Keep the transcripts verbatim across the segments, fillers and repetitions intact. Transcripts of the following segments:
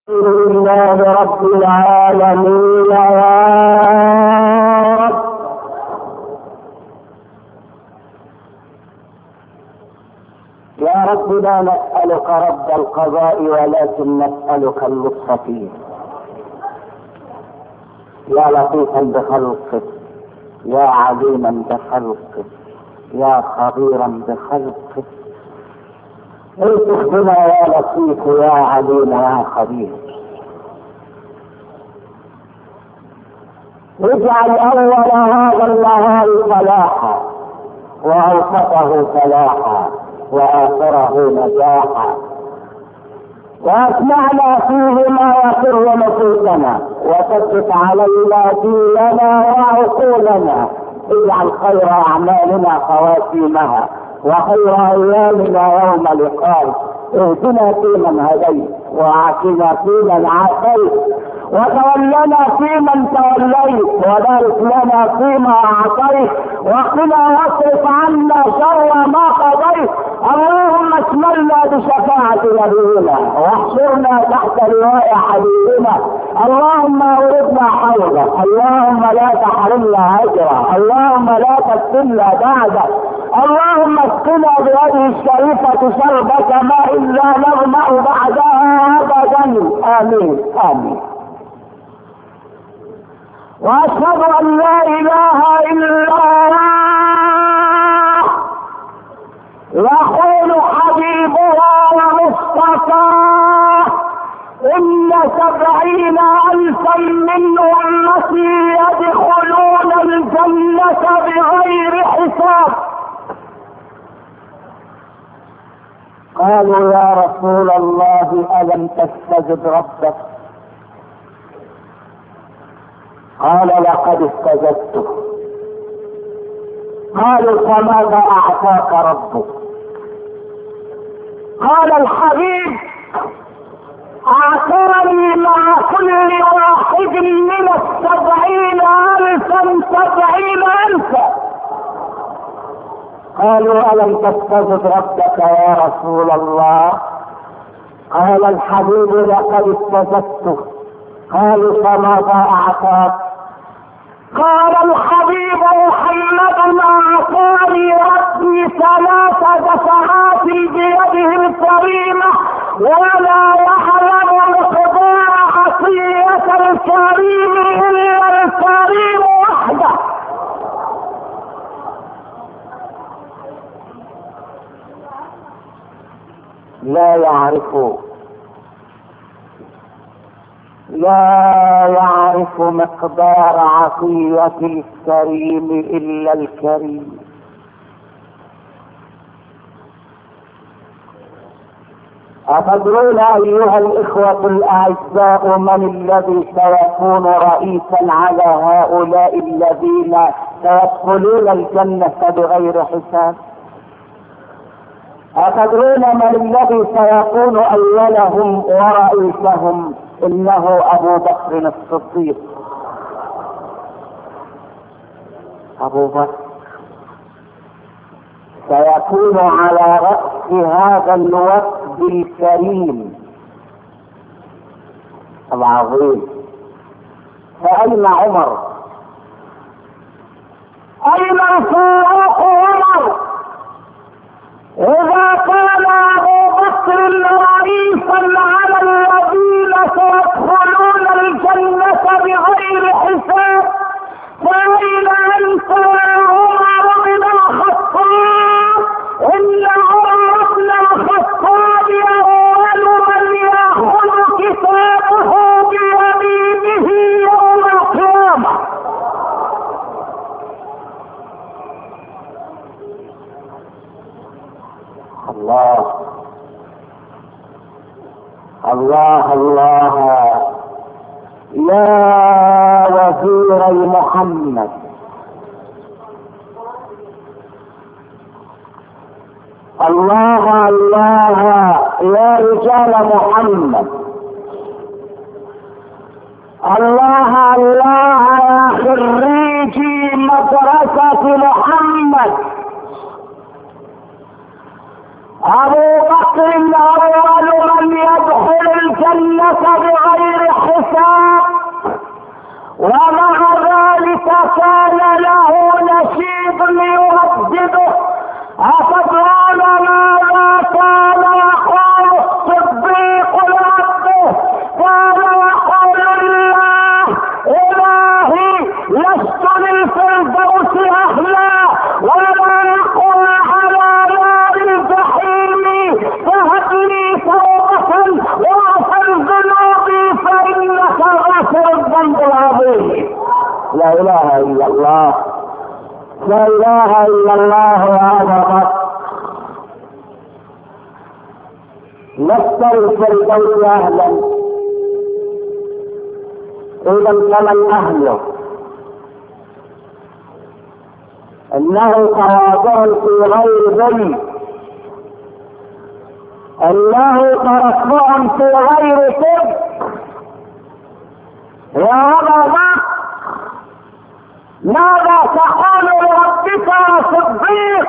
لله رب العالمين يا رب. يا رب لا نسألك رد القضاء ولكن نسألك اللطف فيه. يا لطيفا بخلقك، يا عليما بخلقك، يا خبيرا بخلقك، الطف بنا يا لطيف يا عليم يا خبير. اجعل اول هذا النهار صلاحا واوسطه فلاحا واخره نجاحا، واسمعنا فيه ما يقر نفوسنا وثبت علينا ديننا وعقولنا. اجعل خير اعمالنا خواتيمها وخير ايامنا يوم لقائك. اهدنا فيمن هديت وعافنا فيمن عافيت وتولنا فيمن توليت وبارك لنا فيما اعطيت وقنا واصرف عنا شر ما قضيت. اللهم اشملنا بشفاعة نبينا واحشرنا تحت لواء حبيبنا. اللهم اوردنا حوضه، اللهم لا تحرمنا اجره، اللهم لا تفتنا بعده. اللهم اسقنا بهذه الشريفة شربة ماء لا نظمأ بعدها ابدا. امين امين. واشهد ان لا اله الا الله يقول حبيبها ومصطفاه ان سبعين الفا من امتي يدخلون الجنة بغير حساب. قالوا يا رسول الله الم تستجب ربك؟ قال لقد استجبت. قالوا فماذا اعطاك ربك؟ قال الحبيب اعطاني مع كل واحد من السبعين الفا سبعين الفا. قالوا الم تستجب ربك يا رسول الله؟ قال الحبيب لقد استجبت. قالوا فماذا اعطاك؟ قال الحبيب محمد اعطاني ربي ثلاث دفعات بيده الكريمه ولا يعلم مقدار عطيه الكريم الا الكريم وحده. لا يعرف لا يعرف مقدار عطية الكريم إلا الكريم. أتدرون أيها الإخوة الأعزاء من الذي سيكون رئيسا على هؤلاء الذين سيدخلون الجنة بغير حساب؟ أتدرون من الذي سيكون أولهم ورئيسهم؟ إنه أبو بكر الصديق. أبو بكر سيكون على رأس هذا الوفد الكريم العظيم. فأين عمر؟ أين الفاروق عمر؟ إذا كان أبو بكر رئيسا على الذين سيدخلون الجنة بغير حساب، فأين أنت يا عمر بن الخطاب؟ إن عمر بن الخطاب أول من يأخذ كتابه بيمينه يوم القيامة. الله الله الله. يا وزيري محمد، الله الله يا رجال محمد، الله الله يا خريجي مدرسة محمد. ابو بكر اول من يدخل الجنة لا اله الا الله، لا اله الا الله يا ابا لست الفردوس اهلا. اذا فمن اهله؟ انه تواضع في غير ذل، انه ترفع في غير كبر. يا ابا ماذا تقول لربك يا صديق؟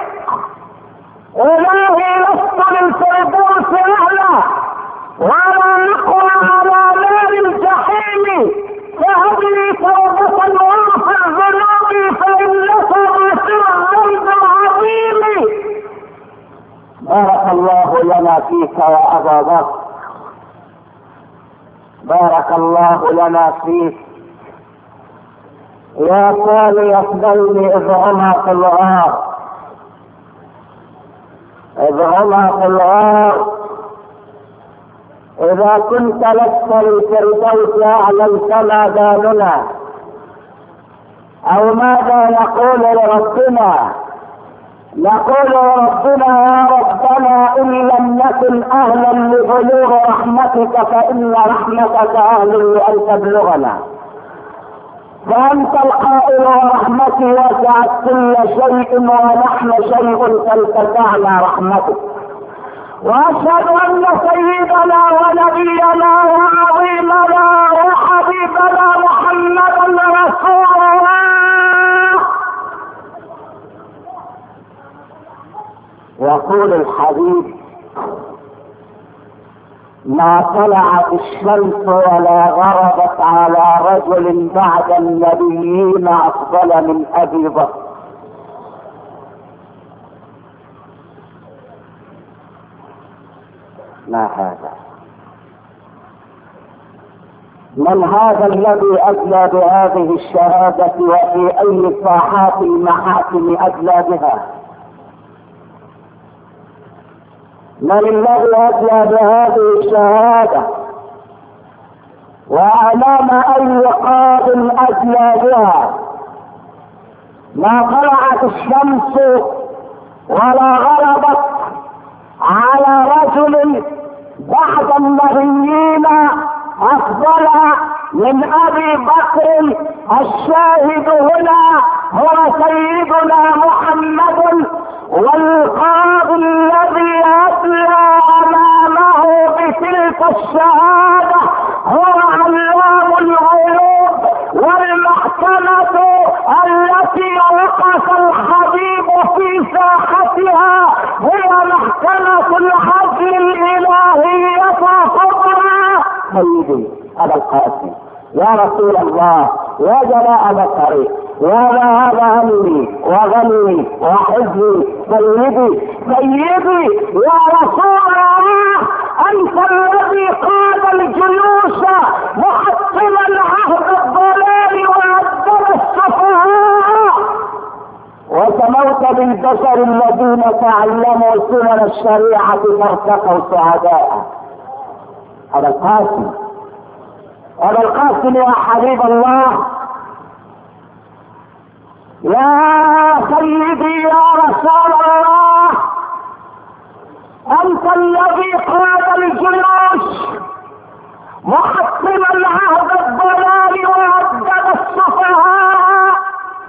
الهي لست للفردوس اهلا، ولا نقوى على نار الجحيم، فهب لي توبة واغفر ذنوبي فإنك غافر الذنب العظيم. بارك الله لنا فيك يا أبا بكر، بارك الله لنا فيك يا ثاني اثنين إذ هما في الغار، إذ هما في الغار. إذا كنت لست للفردوس أعلم فما بالنا، أو ماذا نقول لربنا؟ نقول لربنا يا ربنا إن لم نكن أهلا لبلوغ رحمتك فإن رحمتك أهل لأن تبلغنا، فأنت القائل ورحمتي وسعت كل شيء ونحن شيء فالتسعنا رحمتك. واشهد ان سيدنا ونبينا وعظيمنا وحبيبنا محمدا رسول الله. يقول الحبيب ما طلعت الشمس ولا غربت على رجل بعد النبيين افضل من ابي بكر. ما هذا؟ من هذا الذي أدلى بهذه الشهادة وفي أي ساحات المحاكم أدلى بها؟ من الذي أدلى بهذه الشهادة وأمام أي قاض أدلى بها؟ ما طلعت الشمس ولا غربت على رجل بعد النبيين افضل من ابي بكر. الشاهد هنا هو سيدنا محمد، والقاضي الذي ادلى امامه بتلك الشهاده هو علام الغيوب، والمحكمه التي وقف الحبيب في ساحتها هي محكمة العدل الإلهية الكبرى. سيدي أبا القاسم يا رسول الله يا جلاء بصري يا ذهب همي وغني وحزني، سيدي سيدي يا رسول الله أنت الذي قاد الجيوش محكما عهد الضلال وعذب السفهاء، وسموت بالبشر الذين تعلموا سنن الشريعة فارتقوا سعداء. أبا القاسم أبا القاسم يا حبيب الله يا سيدي يا رسول الله أنت الذي قاد الجيوش محكما عهد الضلال وعذب السفهاء،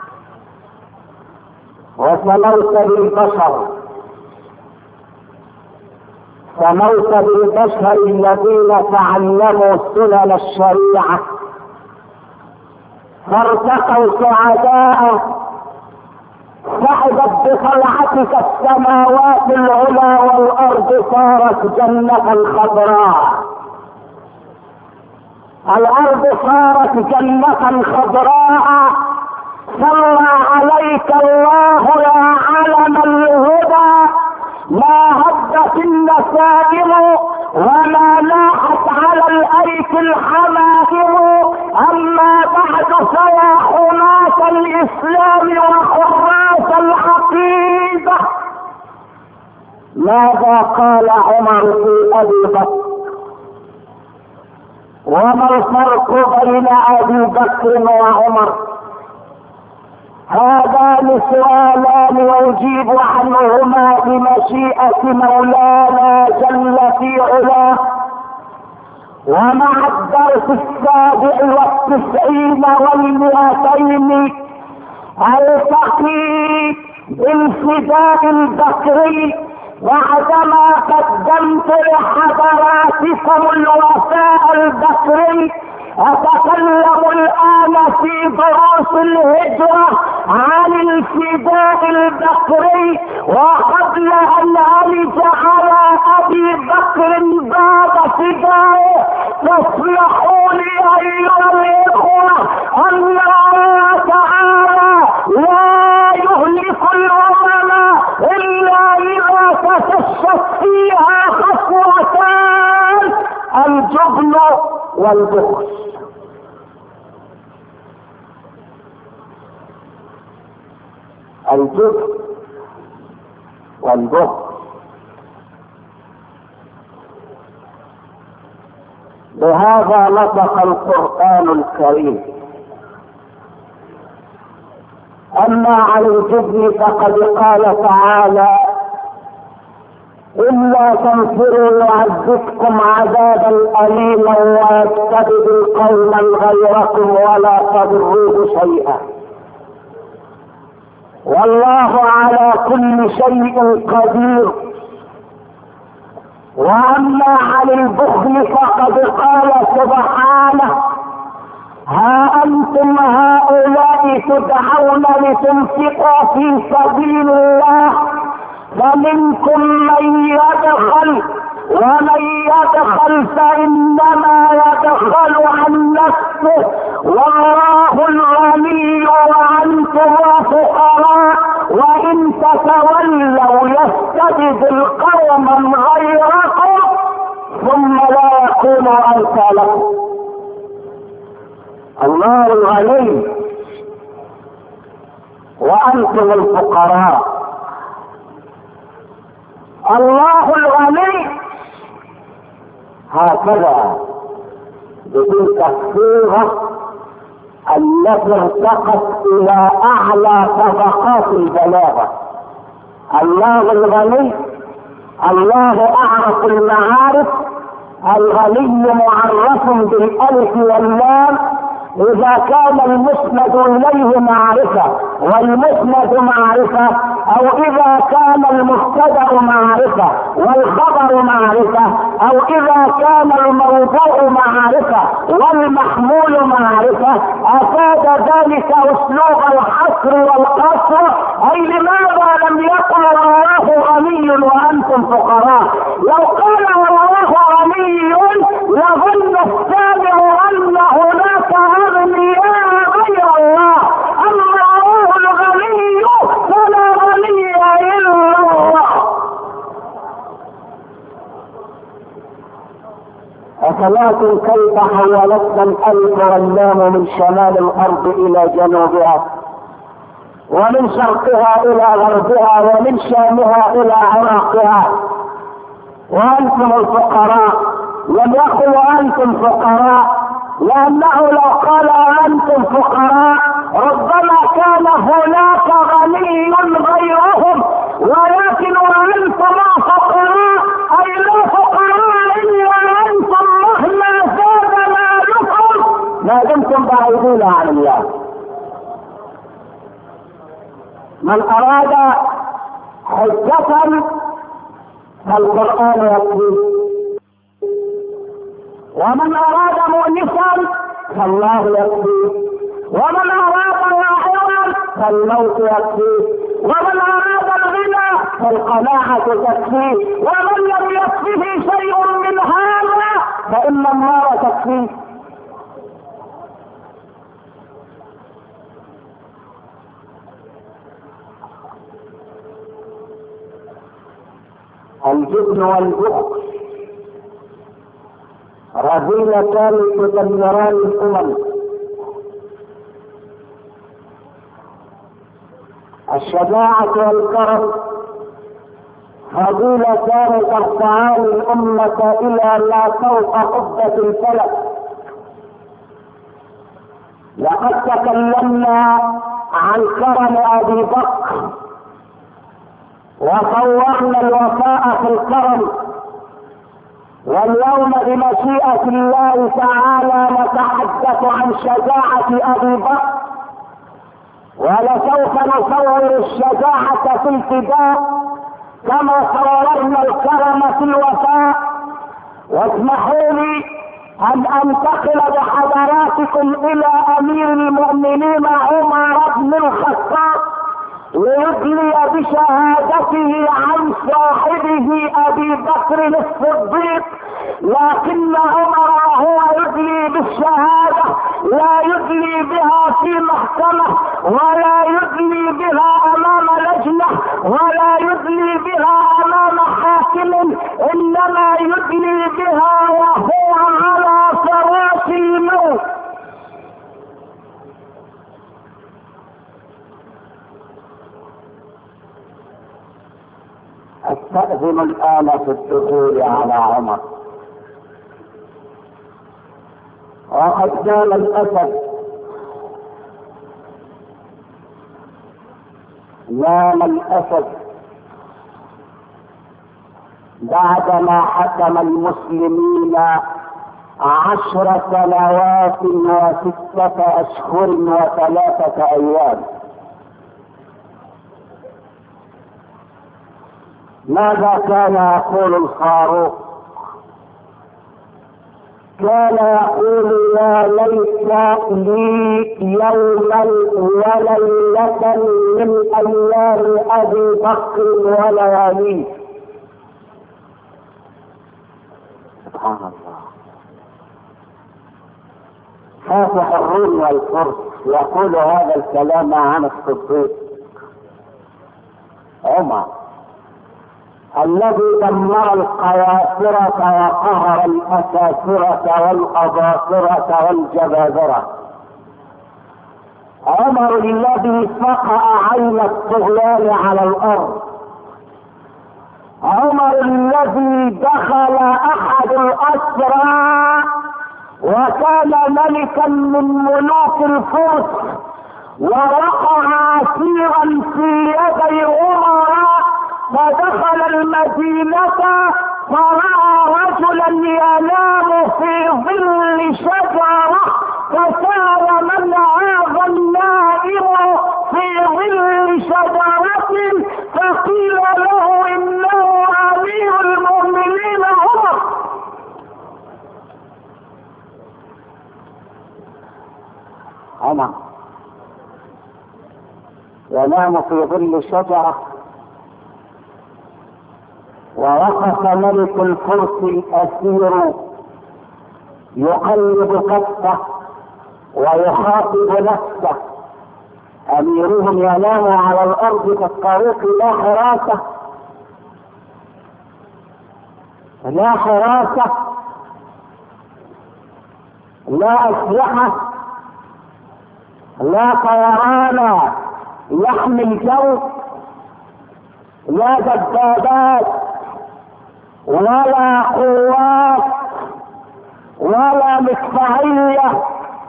وسموت بالبشر سموت بالبشر الذين تعلموا سنن الشريعة فارتقوا سعداء، سعدت بطلعتك السماوات العلى والارض صارت جنة خضراء، الارض صارت جنة خضراء. صلى عليك الله يا علم الهدى، ما هدت النسائم وما لاحت على الايك الحمائم. اما بعد فيا حماة الاسلام وحراس العقيدة، ماذا قال عمر في ابي بكر؟ وما الفرق بين ابي بكر وعمر؟ هذان سؤالان يجيب عنهما بمشيئة مولانا جل في علاه. ومع الدرس السابع والتسعين والمئتين التقي بالفداء البكري بعدما قدمت لحضراتكم الوفاء البكري. أتكلم الآن في دروس الهجرة عن الفداء البكري. وقبل أن ألج على أبي بكر باب فدائه تسمحوا لي أيها الإخوة أن الله تعالى لا يهلك الأمم إلا إذا تفشت فيها خصلتان: الجبن والبخل. الجبن والبخل. بهذا نطق القرآن الكريم. أما عن الجبن فقد قال تعالى: إلا تنفروا يعذبكم عذابا أليما ويستبدل قوما غيركم ولا تضروه شيئا والله على كل شيء قدير. واما عن البخل فقد قال سبحانه: ها انتم هؤلاء تدعون لتنفقوا في سبيل الله فمنكم من يبخل ومن يبخل فانما يبخل عن نفسه والله الغني وانتم الفقراء وان تتولوا يستبدل قوما غيركم ثم لا يكونوا امثالكم. الله الغني وانتم الفقراء. الله الغني هكذا بتلك الصيغة التي ارتقت الى اعلى طبقات البلاغة. الله الغني، الله اعرف المعارف. الغني معرف بالالف واللام اذا كان المسند اليه معرفة والمسند معرفة، او اذا كان المبتدأ معرفة والخبر معرفة، او اذا كان الموضوع معرفة والمحمول معرفة. افاد ذلك اسلوب الحصر والقصر. اي لماذا لم يقل الله غني وانتم فقراء؟ لو قال الله غني لظن السامع ان هناك اغنياء غير الله. اما الله الغني فلا غني الا الله. أفلاتم كيف حولتنا الألف واللام من شمال الأرض إلى جنوبها ومن شرقها إلى غربها ومن شامها إلى عراقها وأنتم الفقراء. لم يقل وأنتم فقراء لأنه لو قال أنتم فقراء ربما كان هناك غني غيرهم، ولكن وأنتم فقراء أي لا فقراء إلا أنتم مهما زاد مالكم ما دمتم بعيدين عن الله. من أراد حجة فالقرآن يكفيه، ومن أراد مؤنسا فالله يكفيه، ومن أراد واعظا فالموت يكفيه، ومن أراد الغنى فالقناعة تكفيه، ومن لم يكفه شيء من هذا فإن النار تكفيه. الجبن والبخل رذيلتان تدمران الامم. الشجاعة والكرم فضيلتان ترفعان الامة الى ما فوق قبة الفلك. لقد تكلمنا عن كرم ابي بكر وصورنا الوفاء في الكرم، واليوم بمشيئة الله تعالى نتحدث عن شجاعة ابي بكر، ولسوف نصور الشجاعة في الفداء كما صورنا الكرم في الوفاء. واسمحوا لي ان انتقل بحضراتكم الى امير المؤمنين عمر بن الخطاب ليدلي بشهادته عن صاحبه ابي بكر الصديق، لكن عمر وهو يدلي بالشهادة لا يدلي بها في محكمة، ولا يدلي بها امام لجنة، ولا يدلي بها امام حاكم، انما يدلي بها وهو على فراش الموت. استأذن الآن في الدخول على عمر. وقد نام الأسد، نام الأسد بعدما حكم المسلمين عشر سنوات وستة أشهر وثلاثة أيام. ماذا كان يقول الفاروق؟ كان يقول يا ليت لي يوما وليلة من ايام ابي بكر ولياليه. سبحان الله. فاتح الروم والفرس يقول هذا الكلام عن الصديق عمر الذي دمر القياصرة وقهر الأساسرة والأباطرة والجبابرة، عمر الذي فقع عين الطغيان على الأرض، عمر الذي دخل أحد الأسرى وكان ملكا من ملوك الفرس ووقع اسيرا في يدي أمراء، فدخل المدينة فرأى رجلا ينام في ظل شجرة، فسار من هذا النائم في ظل شجرة، فقيل له إنه أمير المؤمنين عمر. عمر ينام في ظل شجرة، ووقف ملك الفرس الأسير يقلب كفه ويخاطب نفسه. أميرهم ينام على الأرض كالطريق، لا حراسة لا حراسة لا أسلحة لا طيران يحمي الجو، لا دبابات ولا قوات ولا مدفعية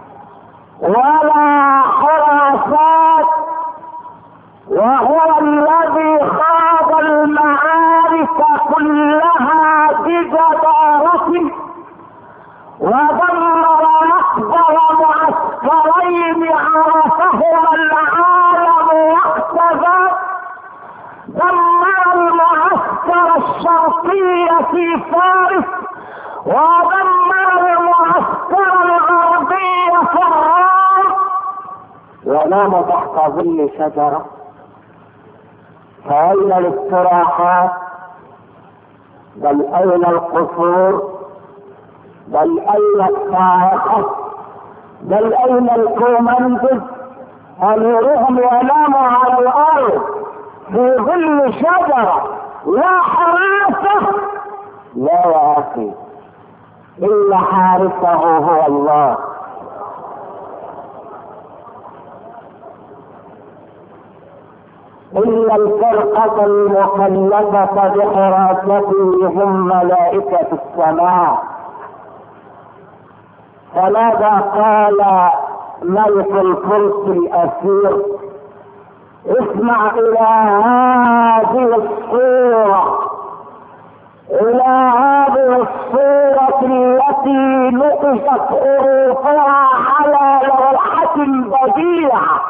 ولا حراسات، وهو الذي خاض المعارك كلها بجدارة ودمر أكبر معسكرين عرفهما العالم واحتذى، دمر المعسكر الشرقي في فارس ودمر المعسكر الغربي في الروم. ونام تحت ظل شجرة، فأين الاستراحات؟ بل أين القصور؟ بل أين الصاعقة؟ بل أين الكومندز؟ أميرهم ينام على الأرض في ظل شجرة، لا حراسة. لا يا أخي، إن حارسه هو الله. إن الفرقة المكلفة بحراسته هم ملائكة السماء. فماذا قال ملك الفرس الأسير اسمع الى هذه الصورة، الى هذه الصورة التي نقشت حروفها على لوحة بديعة.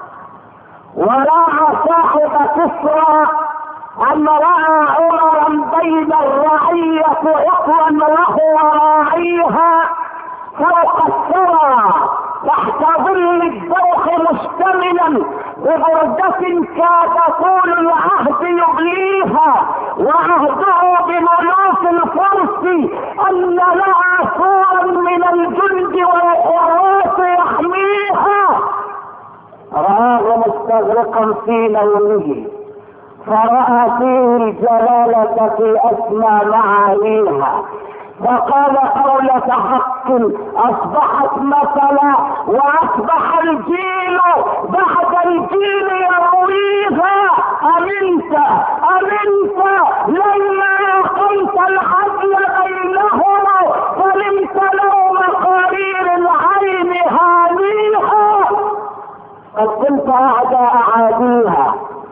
وراى صاحب كسرى ان راى عمرا بين الرعية عقوا وهو راعيها فوق الثرى تحت ظل الدوخ مشتملا ببردة كاد طول العهد يبليها، وعهده بملوك الفرس ان لها سورا من الجند والحراس يحميها. رآه مستغرقا في نومه فرأى فيه الجلالة في أسمى معانيها، فقال قولة حق أصبحت مثلا وأصبح الجيل بعد الجيل يرويها. أمنت أمنت لما أقمت العدل بينهما فلمت لهم قرير العين هانيها. قد كنت أعدى أعاديها،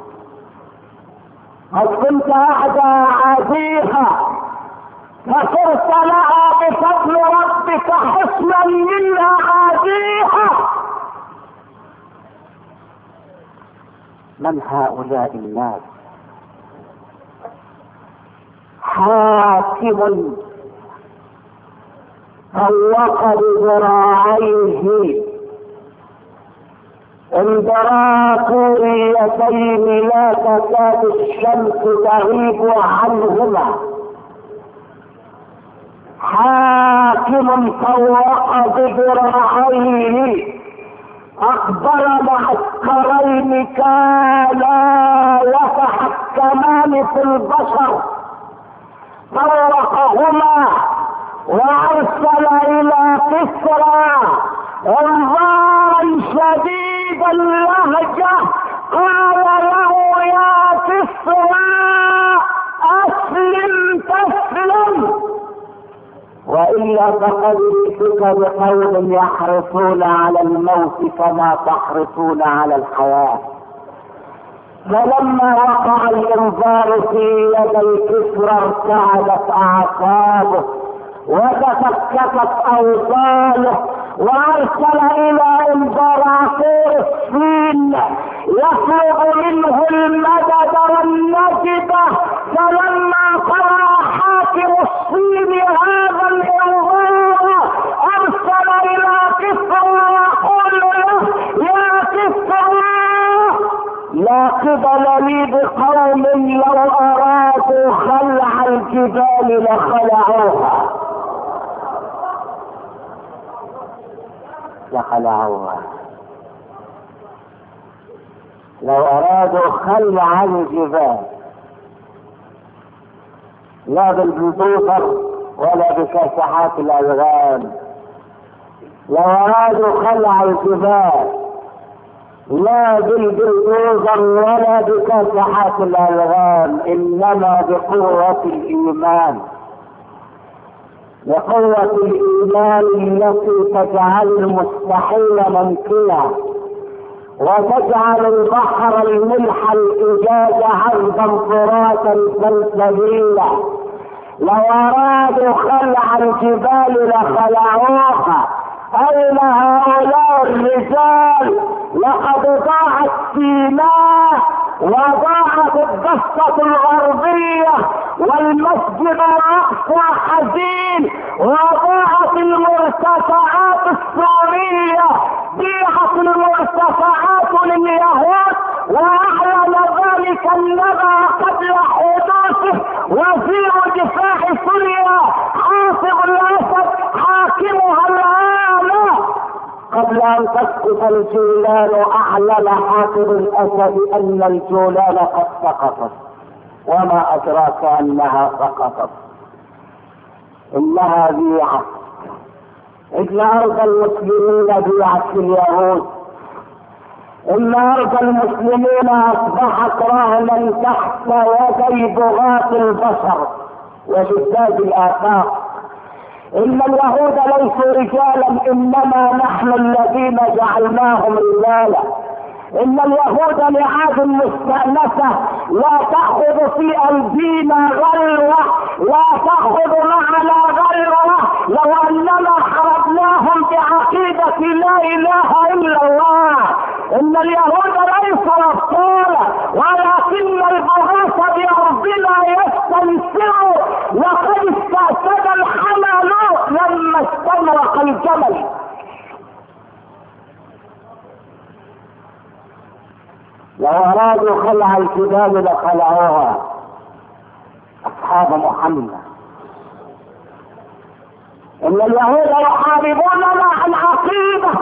قد كنت أعدى أعاديها، فصرت لها بفضل ربك حسنا من أعاديها. من هؤلاء الناس؟ حاكم طوق بذراعيه امبراطوريتين لا تكاد الشمس تغيب عنهما. حاكم طوق بذراعيه اخبر معسكرين كانا يتحكمان في البشر، طوقهما وارسل الى كسرى انظارا شديد اللهجة قال له يا كسرى اسلم تسلم، وإلا فقد جئتك بقوم يحرصون على الموت كما تحرصون على الحياة. فلما وقع الانذار في يدي كسرى ارتعدت اعصابه وتفككت اوصاله، وارسل الى امبراطور الصين يطلب منه المدد والنجدة. فلما قرأ حاكم الصين هذا الانذار ارسل الى كسرى يقول له يا كسرى لا قبل لي بقوم لو ارادوا خلع الجبال لخلعوها لخلعوها لو ارادوا خلع الجبال، لا بالبلدوزر ولا بكاسحات الالغام. لو ارادوا خلع الجبال لا بالبلدوزر ولا بكاسحات الالغام، انما بقوة الايمان، بقوة الايمان التي تجعل المستحيل ممكنا وتجعل البحر الملح الإجاز عذبا فراتا سلسبيلا. لو ارادوا خلع الجبال لخلعوها. اين هؤلاء الرجال؟ لقد ضاعت سيناء وضاعت الضفة الغربية والمسجد الاقصى حزين، وضاعت المرتفعات السورية، بيعت المرتفعات لليهود، واعلن ذلك النبأ قبل حدوثه وزير دفاع سوريا حافظ الاسد حاكمها الان. قبل ان تسقط الجولان اعلن حافظ الاسد ان الجولان قد سقطت، وما ادراك انها سقطت. انها بيعت، ان ارض المسلمين بيعت في اليهود، ان ارض المسلمين اصبحت رهنا تحت يدي بغاة البشر وشداد الافاق. ان اليهود ليسوا رجالا، انما نحن الذين جعلناهم رجالا. ان اليهود لعاد مستأنسة لا تأخذ في ايدينا غلوة، لا تأخذ معنا غلوة، لو اننا حربناهم بعقيدة لا اله الا الله. ان اليهود ليسوا ابطالا ولكن البغاث بارضنا يستنسعوا، لقد استأسد الحمل لما استنرق الجمل. لو ارادوا خلع الجبال لخلعوها اصحاب محمد. ان اليهود يحاربوننا عن عقيده،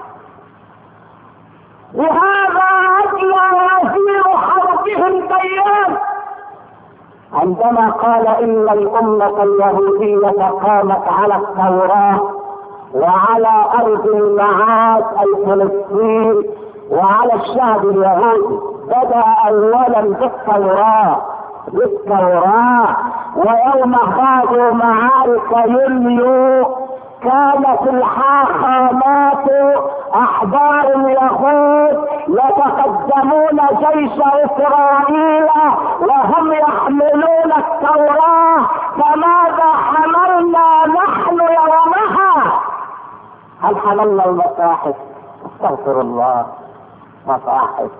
لهذا اجلى وزير حربهم بيان عندما قال ان الامه اليهوديه قامت على التوراه وعلى ارض المعاد اي فلسطين وعلى الشعب اليهودي. بدأ اولا بالتوراة بالتوراة ويوم خاضوا معارك يوليو كانت الحاخامات احبار اليهود يتقدمون جيش اسرائيل وهم يحملون التوراة. فماذا حملنا نحن يومها؟ هل حملنا المصاحف؟ استغفر الله، مصاحف.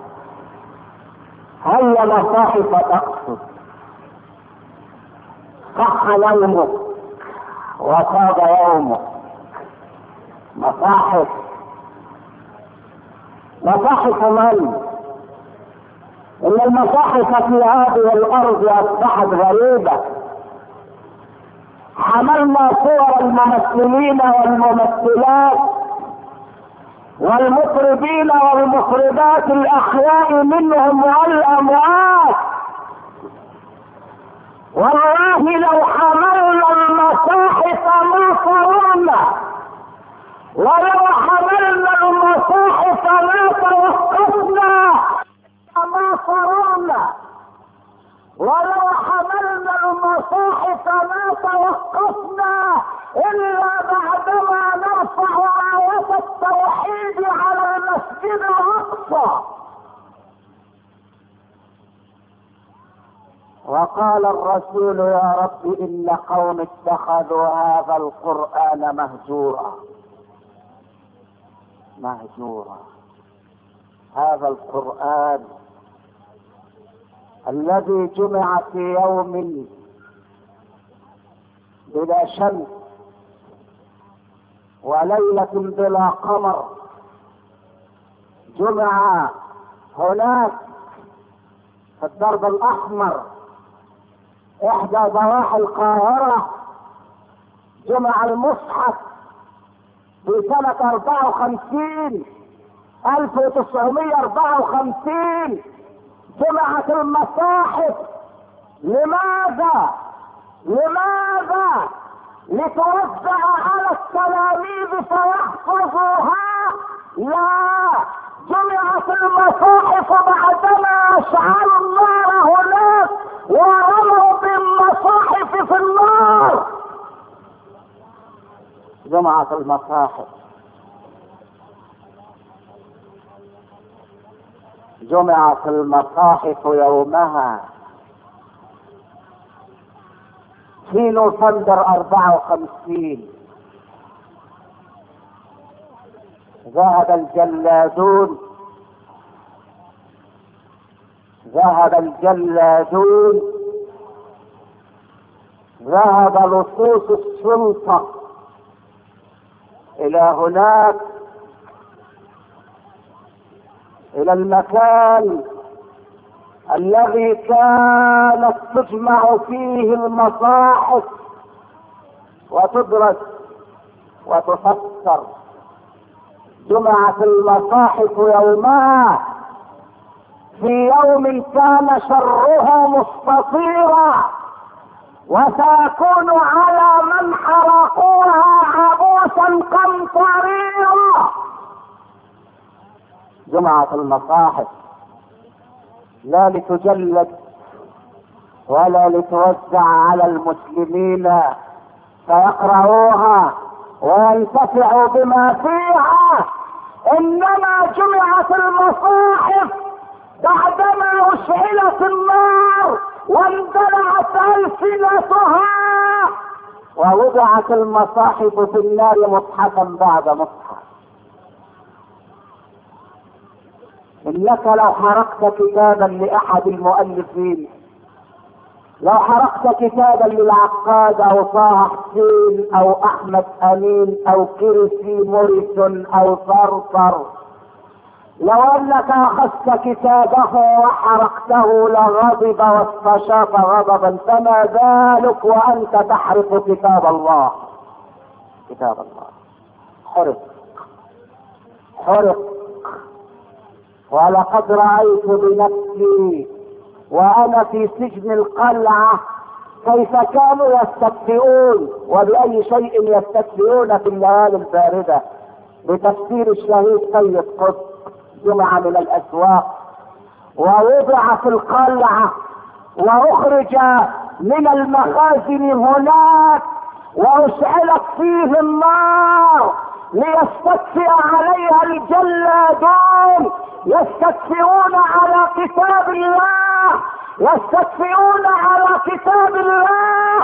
هل مصاحف تقصد؟ صح يومك وصاد يومك. مصاحف مصاحف من؟ ان المصاحف في هذه الارض اصبحت غريبة. حملنا صور الممثلين والممثلات والمطربين والمطربات الاحياء منهم والاموات. والله لو حملنا المصاحف ما صرنا، ولو حملنا المصاحف ما توقفنا ما صرنا، ولو حملنا المصاحف ما توقفنا الا بعدما نرفع آية التوحيد على المسجد الاقصى. وقال الرسول يا رب ان قوم اتخذوا هذا القرآن مهجورا. مهجورا هذا القرآن الذي جمع في يوم بلا شمس وليلة بلا قمر، جمع هناك في الدرب الاحمر احدى ضواحي القاهرة، جمع المصحف في سنة اربعة وخمسين الف وتسعمائة واربعة وخمسين. جمعت المصاحف لماذا؟ لماذا؟ لتوزع على التلاميذ فيحفظوها؟ لا، جمعت المصاحف بعدما اشعلوا النار هناك ورموا بالمصاحف في النار. جمعت المصاحف جمعت المصاحف يومها في نوفمبر اربعة وخمسين. ذهب الجلادون ذهب الجلادون ذهب لصوص السلطة الى هناك، الى المكان الذي كانت تجمع فيه المصاحف وتدرس وتفسر. جمعت المصاحف يومها في يوم كان شره مستطيرا، وسيكون على من حرقوها عبوسا قمطريرا. جمعت المصاحف لا لتجلد ولا لتوزع على المسلمين فيقرؤوها وينتفعوا بما فيها، انما جمعت المصاحف بعدما اشعلت النار واندلعت السنتها، ووضعت المصاحف في النار مصحفا بعد مصحف. انك لو حرقت كتابا لاحد المؤلفين، لو حرقت كتابا للعقاد او طه حسين او احمد امين او كرسي موريسون او صرصر، لو انك اخذت كتابه وحرقته لغضب واستشاط غضبا، فما بالك وانت تحرق كتاب الله. كتاب الله حرق حرق. ولقد رأيت بنفسي وانا في سجن القلعة كيف كانوا يستكفئون، وبأي شيء يستكفئون في الليالي الباردة، بتفسير الشهيد سيد قطب. جمع من الاسواق ووضع في القلعة واخرج من المخازن هناك واشعلت فيه النار ليستكفئ عليها الجلادون، يستكفئون على كتاب الله، يستكفئون على كتاب الله.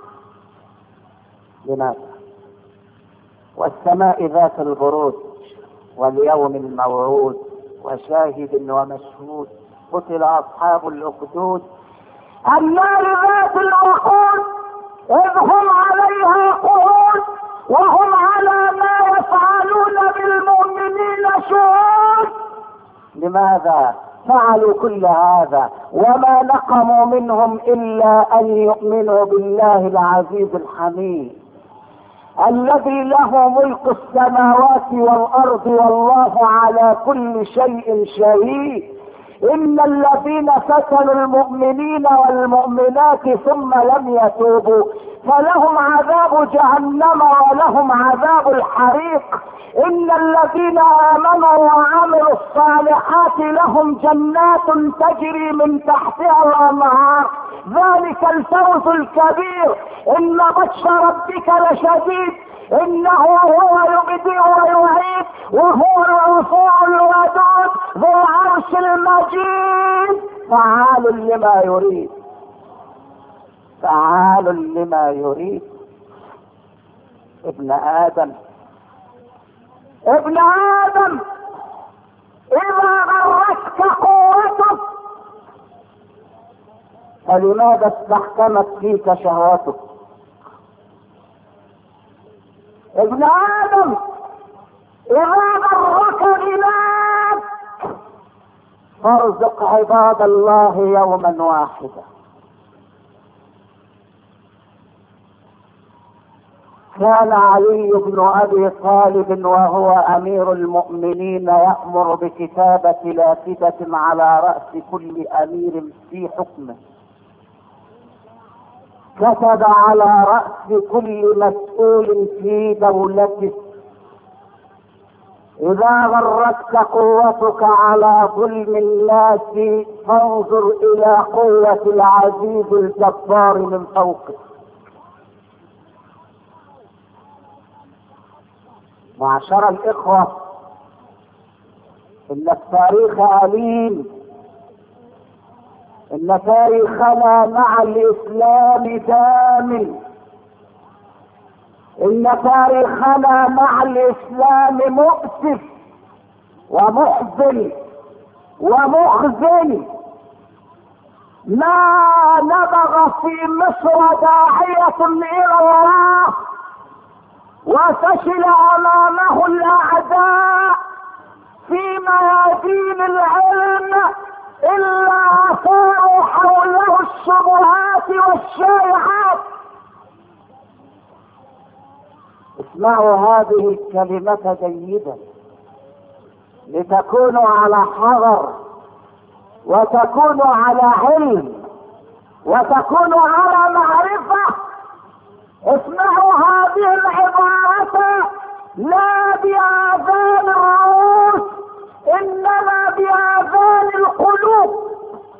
لماذا؟ والسماء ذات البروج واليوم الموعود وشاهد ومشهود، قتل اصحاب الاخدود. النار ذات الوقود اذ هم عليها قعود وهم على ما يفعلون بالمؤمنين شهود. لماذا فعلوا كل هذا؟ وما نقموا منهم الا ان يؤمنوا بالله العزيز الحميد الذي له ملك السماوات والارض والله على كل شيء شهيد. ان الذين فتنوا المؤمنين والمؤمنات ثم لم يتوبوا فلهم عذاب جهنم ولهم عذاب الحريق. ان الذين امنوا وعملوا الصالحات لهم جنات تجري من تحتها الانهار، ذلك الفوز الكبير. ان بطش ربك لشديد انه هو يبدئ ويعيد وهو الغفور الودود ذو العرش المجيد، فعال لما يريد، فعال لما يريد. ابن ادم ابن ادم اذا غرتك قوتك فلماذا استحكمت فيك شهوتك؟ ابن ادم اذا غرك غناك فارزق عباد الله يوما واحدا. كان علي بن ابي طالب وهو امير المؤمنين يأمر بكتابة لافتة على رأس كل امير في حكمه. كتب على رأس كل مسؤول في دولته: اذا غرتك قوتك على ظلم الناس فانظر الى قوة العزيز الجبار من فوقك. معشر الاخوة، ان التاريخ أليم، ان تاريخنا مع الاسلام دامن، ان تاريخنا مع الاسلام مؤسف ومحزن ومخزن. ما نبغ في مصر داعية الى الله وفشل امامه الاعداء في ميادين العلم الا اثاروا حوله الشبهات والشائعات. اسمعوا هذه الكلمة جيدا لتكونوا على حذر وتكونوا على علم وتكونوا على معرفة. اسمعوا هذه العبارة: لا بآذان الرؤوس انما بآذان القلوب.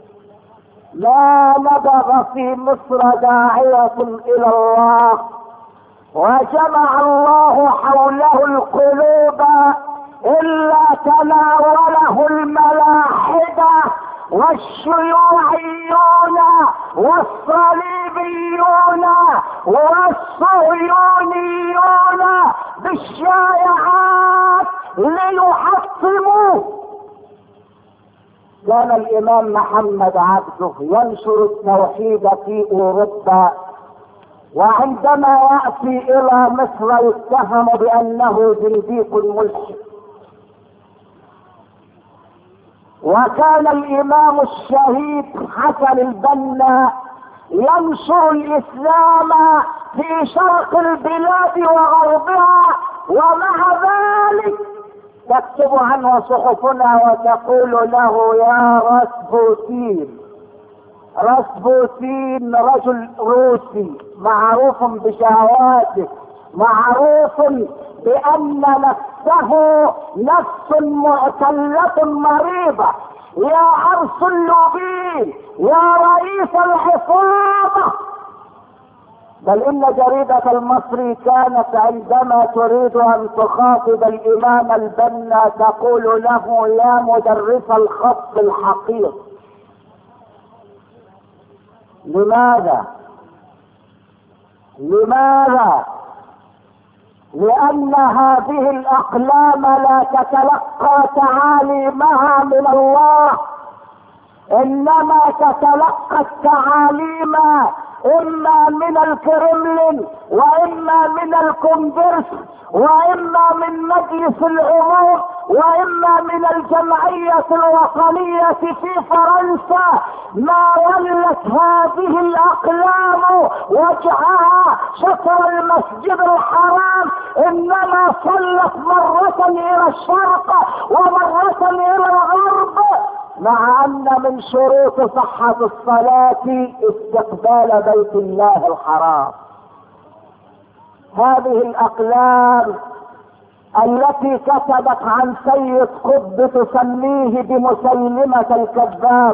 لا نبغ في مصر داعية الى الله وجمع الله حوله القلوب الا تناوله الملاحدة والشيوعيون والصليبيون والصهيونيون بالشائعات ليحطموه. كان الامام محمد عبده ينشر التوحيد في اوروبا، وعندما يأتي الى مصر يتهم بانه زنديق ملحد. وكان الامام الشهيد حسن البنا ينشر الاسلام في شرق البلاد وغربها، ومع ذلك تكتب عنه صحفنا وتقول له يا راسبوتين. راسبوتين رجل روسي معروف بشهواته، معروف بان نفسه نفس معتلة مريضة. يا عرس اللوبين، يا رئيس الحفاظة. بل ان جريدة المصري كانت عندما تريد ان تخاطب الامام البنا تقول له يا مدرس الخط الحقير. لماذا؟ لماذا؟ لان هذه الاقلام لا تتلقى تعاليمها من الله، انما تتلقى التعاليم اما من الكرملين، واما من الكونغرس، واما من مجلس العموم، واما من الجمعية الوطنية في فرنسا. ما ولت هذه الاقلام وجهها شطر المسجد الحرام، انما صلت مرة الى الشرق ومرة الى الغرب، مع ان من شروط صحة الصلاة استقبال بيت الله الحرام. هذه الاقلام التي كتبت عن سيد قطب تسميه بمسيلمة الكذاب.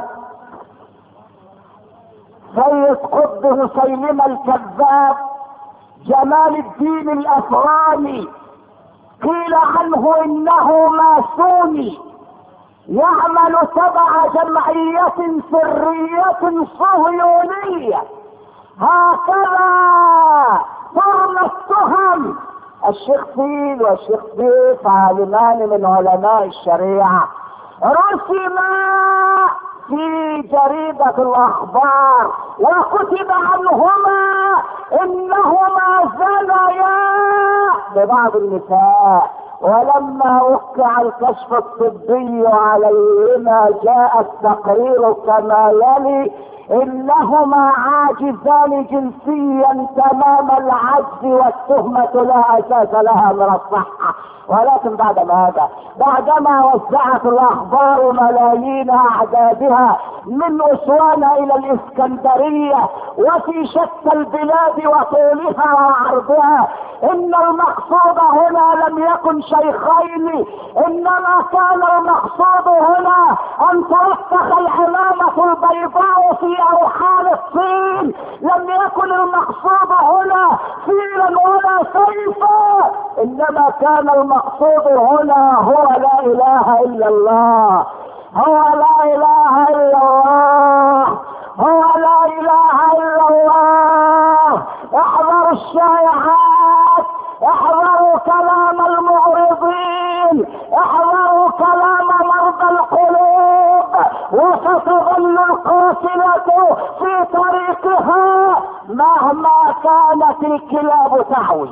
سيد قطب مسيلمة الكذاب جمال الدين الافغاني قيل عنه انه ماسوني يعمل تبع جمعية سرية صهيونية. هكذا ترمى التهم. الشيخ فيل والشيخ سيف عالمان من علماء الشريعة رسما في جريدة الاخبار وكتب عنهما انهما زنيا ببعض النساء، ولما وقع الكشف الطبي عليهما جاء التقرير كما يلي: انهما عاجزان جنسيا تمام العجز، والتهمة لا اساس لها من الصحة. ولكن بعد ماذا؟ بعدما وزعت الاخبار ملايين اعدادها من اسوان الى الاسكندرية وفي شتى البلاد وطولها وعرضها، ان المقصود هنا لم يكن شيخين، انما كان المقصود هنا ان توفق العمامة البيضاء في اوحال الصين. لم يكن المقصود هنا فيلا ولا سيفا، انما كان المقصود هنا هو لا اله الا الله، هو لا اله الا الله، هو لا اله الا الله. احذروا الشائعات، احذروا كلام المعرضين، احذروا كلام مرضى القلوب، وستظل القافلة في طريقها مهما كانت الكلاب تعوي،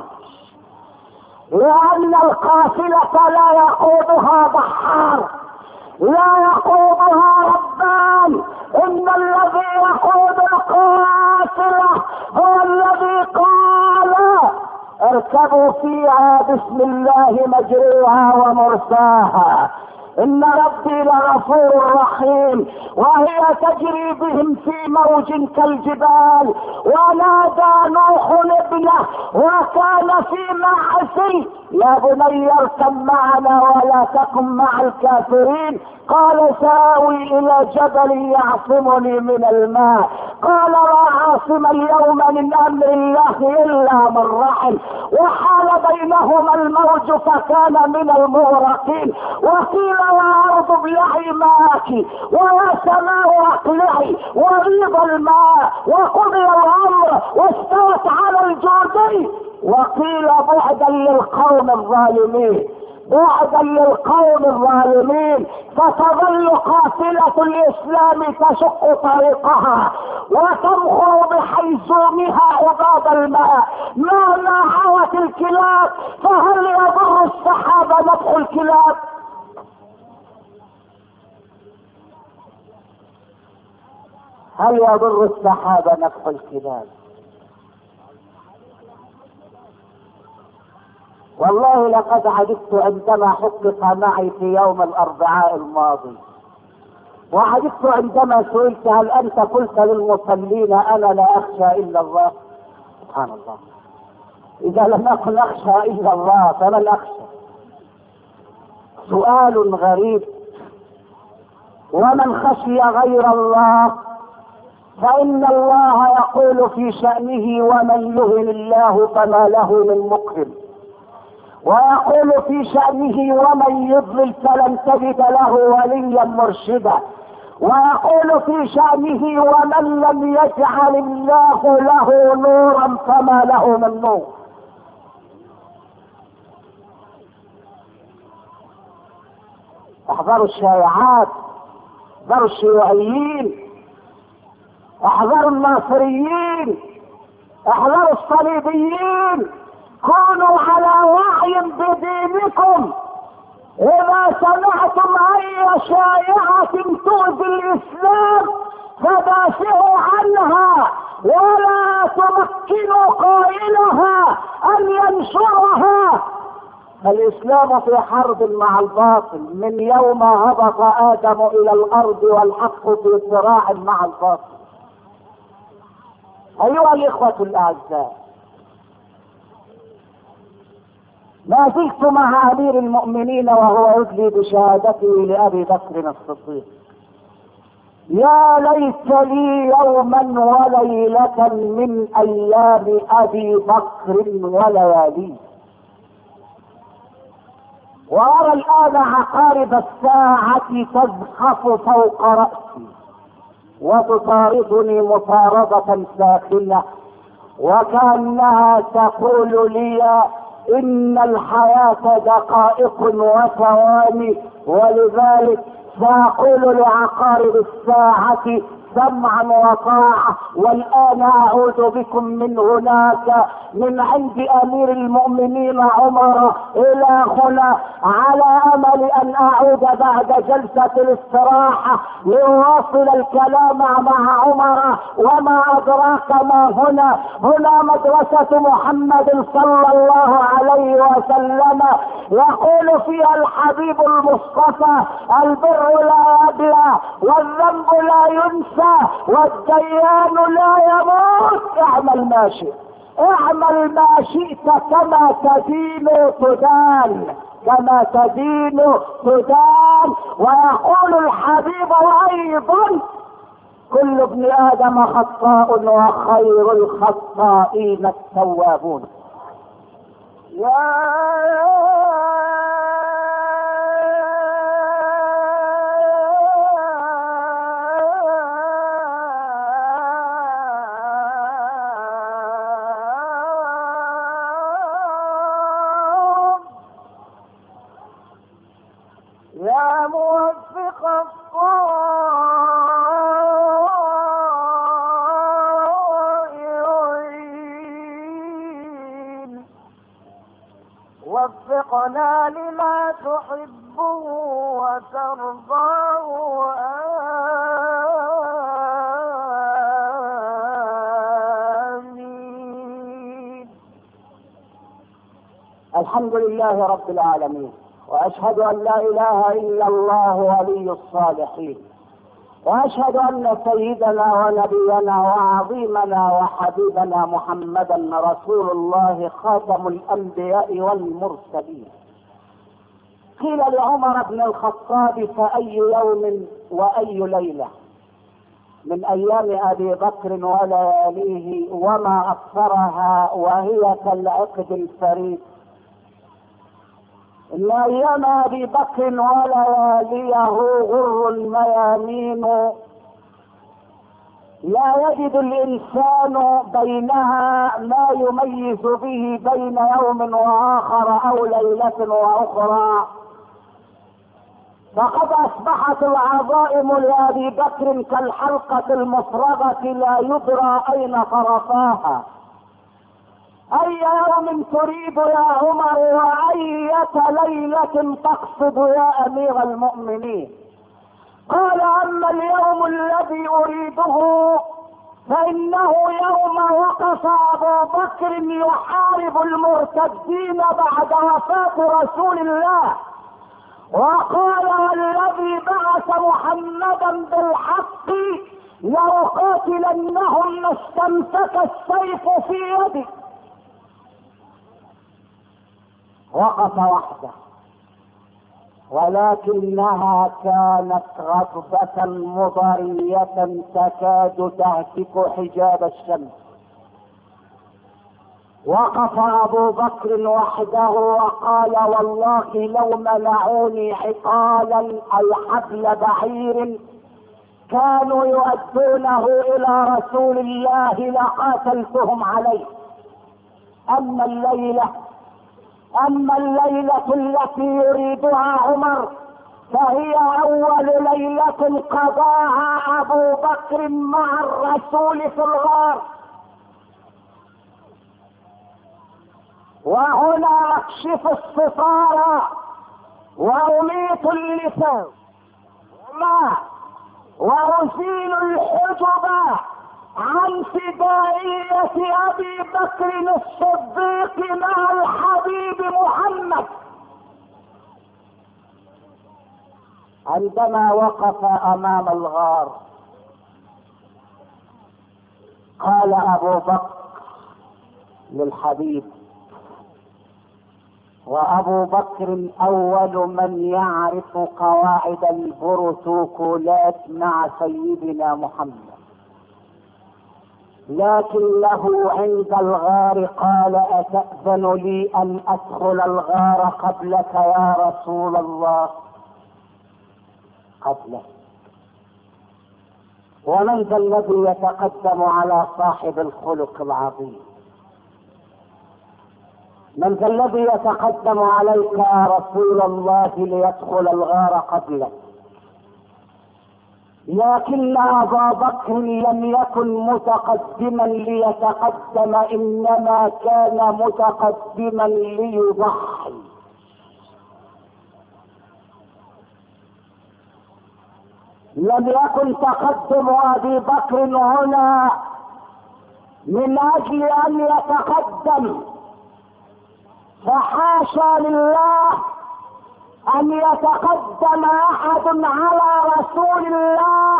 لأن القافلة لا يقودها بحار، لا يقودها ربان، ان الذي يقود القافلة هو الذي قال: اركبوا فيها بسم الله مجريها ومرساها ان ربي لغفور رحيم. وهي تجري بهم في موج كالجبال. ونادى نوح ابنه وكان في معزل يا بني اركب معنا ولا تكن مع الكافرين. قال ساوي الى جبل يعصمني من الماء. قال لا عاصم اليوم من امر الله الا من رحم. وحال بينهما الموج فكان من المغرقين. وقيل يا ارض ابلعي ماءك ويا سماء اقلعي وغيض الماء وقضي الامر واستوت على الجودي. وقيل بعدا للقوم الظالمين بعدا للقوم الظالمين. فتظل قافلة الاسلام تشق طريقها وتمخر بحيزومها عباد الماء مهما عوت الكلاب. فهل يضر السحاب نبح الكلاب؟ هل يضر السحاب نبح الكلاب؟ والله لقد عجبت عندما حقق معي في يوم الاربعاء الماضي، وعجبت عندما سئلت هل انت قلت للمصلين انا لا اخشى الا الله؟ سبحان الله، اذا لم اكن اخشى الا الله فمن اخشى؟ سؤال غريب. ومن خشي غير الله فان الله يقول في شأنه ومن يهن الله فما له من مكرم، ويقول في شأنه ومن يضلل فلن تجد له وليا مرشدا، ويقول في شأنه ومن لم يجعل الله له نورا فما له من نور. احذروا الشائعات، احذروا الشيوعيين، احذروا الناصريين، احذروا الصليبيين. كونوا على وعي بدينكم. اذا سمعتم اي شائعة تؤذي الاسلام فدافعوا عنها ولا تمكنوا قائلها ان ينشرها. الاسلام في حرب مع الباطل من يوم هبط ادم الى الارض والحق في صراع مع الباطل. ايها الاخوة الاعزاء، ما زلت مع امير المؤمنين وهو يدلي بشهادته لابي بكر الصديق. يا ليت لي يوما وليلة من ايام ابي بكر ولياليه. وارى الان عقارب الساعة تزحف فوق رأسي وتطاردني مطاردة ساخنة وكأنها تقول لي ان الحياة دقائق وثواني. ولذلك سأقول لعقارب الساعة سمعا وطاعة. والآن أعود بكم من هناك من عند أمير المؤمنين عمر إلى هنا على أمل أن أعود بعد جلسة الاستراحة لأواصل الكلام مع عمر. وما أدراك ما هنا؟ هنا مدرسة محمد صلى الله عليه وسلم يقول فيها الحبيب المصطفى البر لا يبلى والذنب لا ينسى والديان لا يموت. اعمل ما شئت اعمل ما شئت كما تدين تدان كما تدين تدان. ويقول الحبيب ايضا كل ابن ادم خطاء وخير الخطائين التوابون. يا يا موفق الطائعين وفقنا لما تحبه وترضاه. آمين. الحمد لله رب العالمين واشهد ان لا اله الا الله ولي الصالحين، واشهد ان سيدنا ونبينا وعظيمنا وحبيبنا محمدا رسول الله خاتم الانبياء والمرسلين. قيل لعمر بن الخطاب: فاي يوم واي ليله من ايام ابي بكر ولياليه وما اكثرها وهي كالعقد الفريد. ان ايام ابي بكر ولياليه غر الميامين، لا يجد الانسان بينها ما يميز به بين يوم واخر او ليله واخرى. فقد اصبحت العظائم لابي بكر كالحلقه المفرغه لا يدرى اين طرفاها. اي يوم تريد يا عمر واية ليلة تقصد يا امير المؤمنين؟ قال: اما اليوم الذي اريده فانه يوم وقف ابو بكر يحارب المرتدين بعد وفاة رسول الله، وقال: والذي بعث محمدا بالحق لأقاتلنهم ما استمسك السيف في يدي. وقف وحده، ولكنها كانت غضبة مضرية تكاد تهتك حجاب الشمس. وقف ابو بكر وحده وقال: والله لو منعوني عقالا اي حبل بعير كانوا يؤدونه الى رسول الله لقاتلتهم عليه. اما الليله اما الليله التي يريدها عمر فهي اول ليله قضاها ابو بكر مع الرسول في الغار. وهنا اكشف الستار واميت اللسان وما وازيل الحجب عن فدائية ابي بكر الصديق مع الحبيب محمد. عندما وقف امام الغار قال ابو بكر للحبيب، وابو بكر اول من يعرف قواعد البروتوكولات مع سيدنا محمد، لكن له عند الغار قال: اتأذن لي ان ادخل الغار قبلك يا رسول الله؟ قبلك. ومن ذا الذي يتقدم على صاحب الخلق العظيم؟ من ذا الذي يتقدم عليك يا رسول الله ليدخل الغار قبلك؟ لكن ابا بكر لم يكن متقدما ليتقدم، انما كان متقدما ليضحي. لم يكن تقدم ابي بكر هنا من اجل ان يتقدم، فحاشا لله ان يتقدم احد على رسول الله،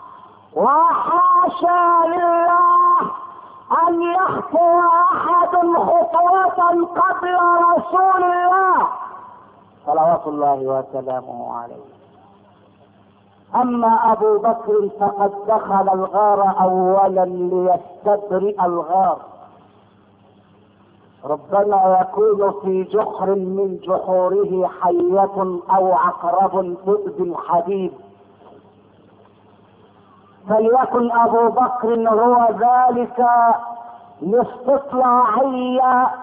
وحاشا لله ان يخطو احد خطوة قبل رسول الله صلوات الله وسلامه عليه. اما ابو بكر فقد دخل الغار اولا ليستبرئ الغار. ربما يكون في جحر من جحوره حية او عقرب تؤذي الحبيب، فليكن ابو بكر هو ذلك الاستطلاعي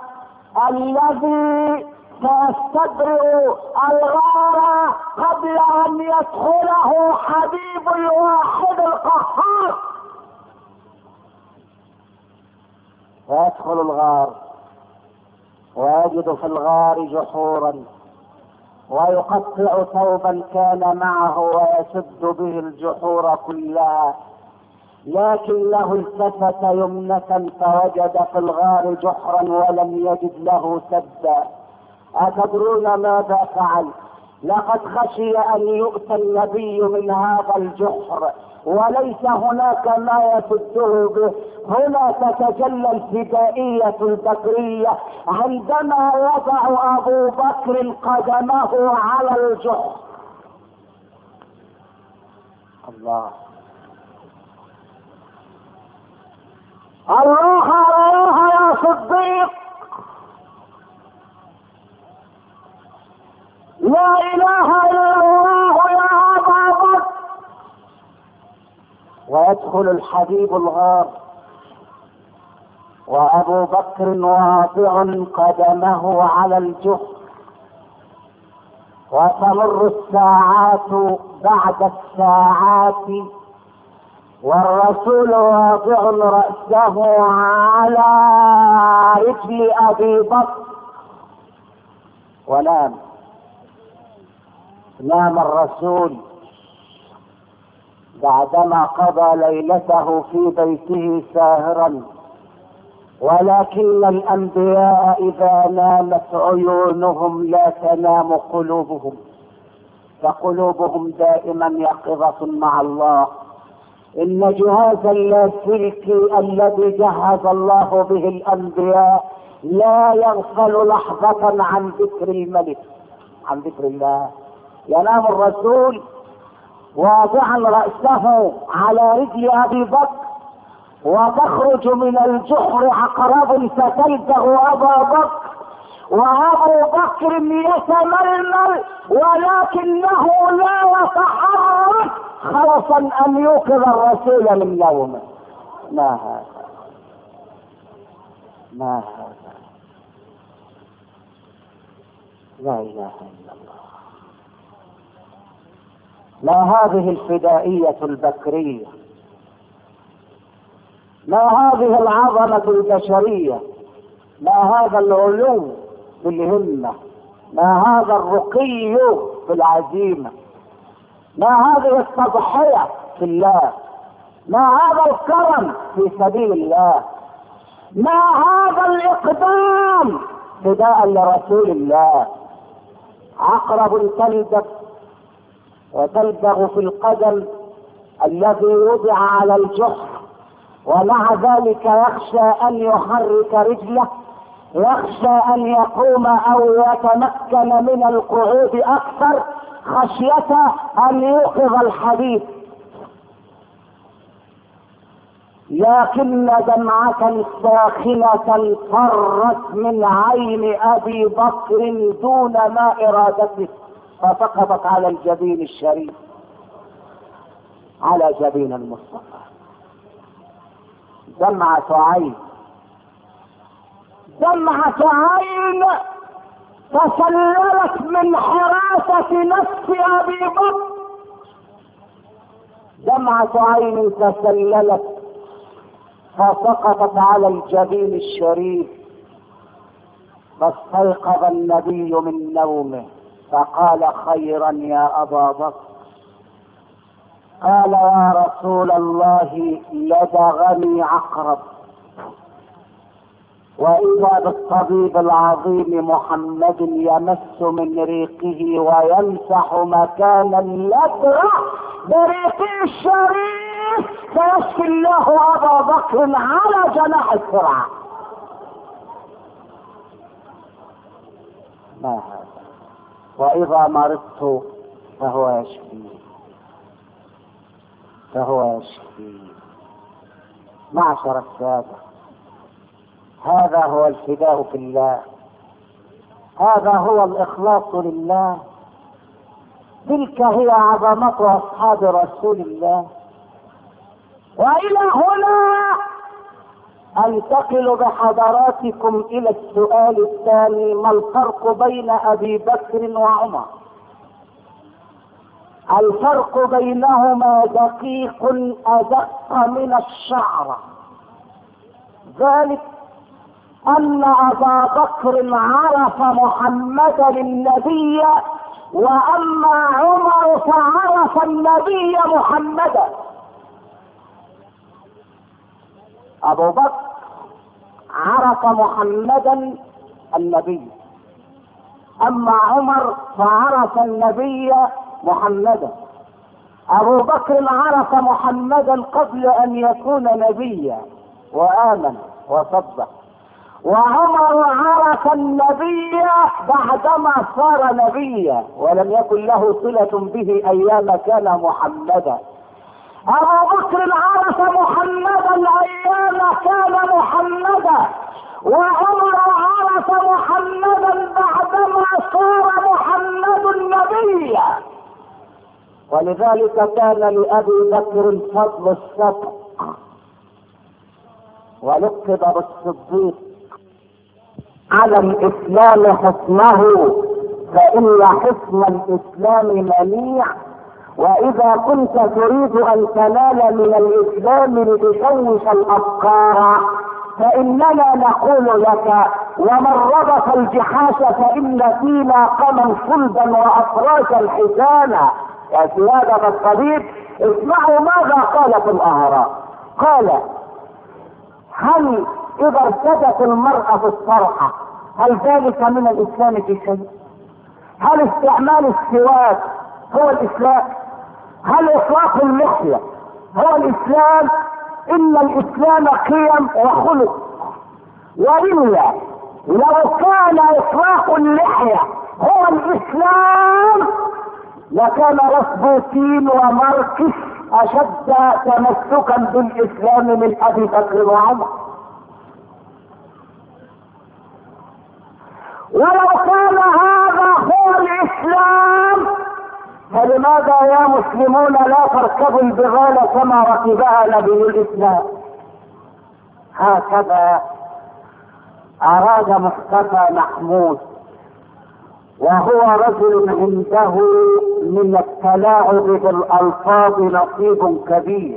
الذي سيستبرئ الغار قبل ان يدخله حبيب الواحد القهار. فيدخل الغار ويجد في الغار جحورا، ويقطع ثوبا كان معه ويسد به الجحور كلها، لكن له التفت يمنة فوجد في الغار جحرا ولم يجد له سدا، أتدرون ماذا فعل؟ لقد خشي أن يؤتى النبي من هذا الجحر وليس هناك ما يسده به. هنا تتجلى الفدائية البكرية عندما وضع أبو بكر قدمه على الجحر. الله الله الله يا صديق، لا اله الا الله يا ابا بكر. ويدخل الحبيب الغار وابو بكر واضع قدمه على الجحر، وتمر الساعات بعد الساعات والرسول واضع رأسه على رجل ابي بكر ونام. نام الرسول بعدما قضى ليلته في بيته ساهرا، ولكن الانبياء اذا نامت عيونهم لا تنام قلوبهم، فقلوبهم دائما يقظة مع الله. ان جهاز اللاسلكي الذي جهز الله به الانبياء لا يغفل لحظة عن ذكر الملك، عن ذكر الله. ينام الرسول واضعا رأسه على رجل ابي بكر، وتخرج من الجحر عقرب فتلدغ ابا بكر، وابو بكر يتململ ولكنه لا يتحرك خوفا ان يوقظ الرسول من نومه. ما هذا ما هذا لا اله الا الله. ما هذه الفدائية البكرية، ما هذه العظمة البشرية، ما هذا العلو في الهمة، ما هذا الرقي في العزيمة، ما هذه التضحية في الله، ما هذا الكرم في سبيل الله، ما هذا الإقدام فداء لرسول الله. عقرب تلدغ وتلدغ في القدم الذي وضع على الجحر، ومع ذلك يخشى ان يحرك رجله، يخشى ان يقوم او يتمكن من القعود اكثر خشية ان يوقظ الحديث. لكن دمعة ساخنة فرت من عين ابي بكر دون ما ارادته، فسقطت على الجبين الشريف، على جبين المصطفى. دمعة عين، دمعة عين تسللت من حراسة نفس ابي بكر، دمعة عين تسللت فسقطت على الجبين الشريف. فاستيقظ النبي من نومه فقال: خيرا يا ابا بكر. قال: يا رسول الله لدغني عقرب. واذا بالطبيب العظيم محمد يمس من ريقه ويمسح مكان اللدغة بريقه الشريف، فيشفي الله ابا بكر على جناح السرعة. ما هذا؟ واذا مرضت فهو يشفي، فهو يشفي. معشر السادة، هذا هو الفداء في الله، هذا هو الاخلاص لله، تلك هي عظمة اصحاب رسول الله. والى هنا انتقل بحضراتكم الى السؤال الثاني: ما الفرق بين ابي بكر وعمر؟ الفرق بينهما دقيق ادق من الشعر، ذلك ان ابا بكر عرف محمدا النبي، واما عمر فعرف النبي محمدا. ابو بكر عرف محمدا النبي، اما عمر فعرف النبي محمدا، ابو بكر عرف محمدا قبل ان يكون نبيا وامن وصدق، وعمر عرف النبي بعدما صار نبيا ولم يكن له صلة به ايام كان محمدا. ابو بكر عرف محمدا ايام كان محمدا، وعمر عرف محمدا بعدما صار محمد نبيا. ولذلك كان لابي بكر فضل السبق ولقب بالصديق على الاسلام حصنه، فان حصن الاسلام منيع، واذا كنت تريد ان تنال من الاسلام لتشوش الافكار فاننا نقول لك ومن ربط الجحاش فان فينا قما صلبا وافراشا حسانا. يا سيادة الطبيب اسمعوا ماذا قال في الاهرام. قال: هل اذا ارتدت المرأة في الصرحة هل ذلك من الاسلام في شيء؟ هل استعمال السواك هو الاسلام؟ هل اطلاق اللحية هو الاسلام؟ ان الاسلام قيم وخلق، والا لو كان اطلاق اللحية هو الاسلام لكان رسبوتين وماركس اشد تمسكا بالاسلام من ابي بكر وعمر. ولو كان هذا هو الاسلام فلماذا يا مسلمون لا تركبوا البغال كما ركبها نبي الاسلام؟ هكذا اراد مصطفى محمود، وهو رجل عنده من التلاعب بالالفاظ نصيب كبير،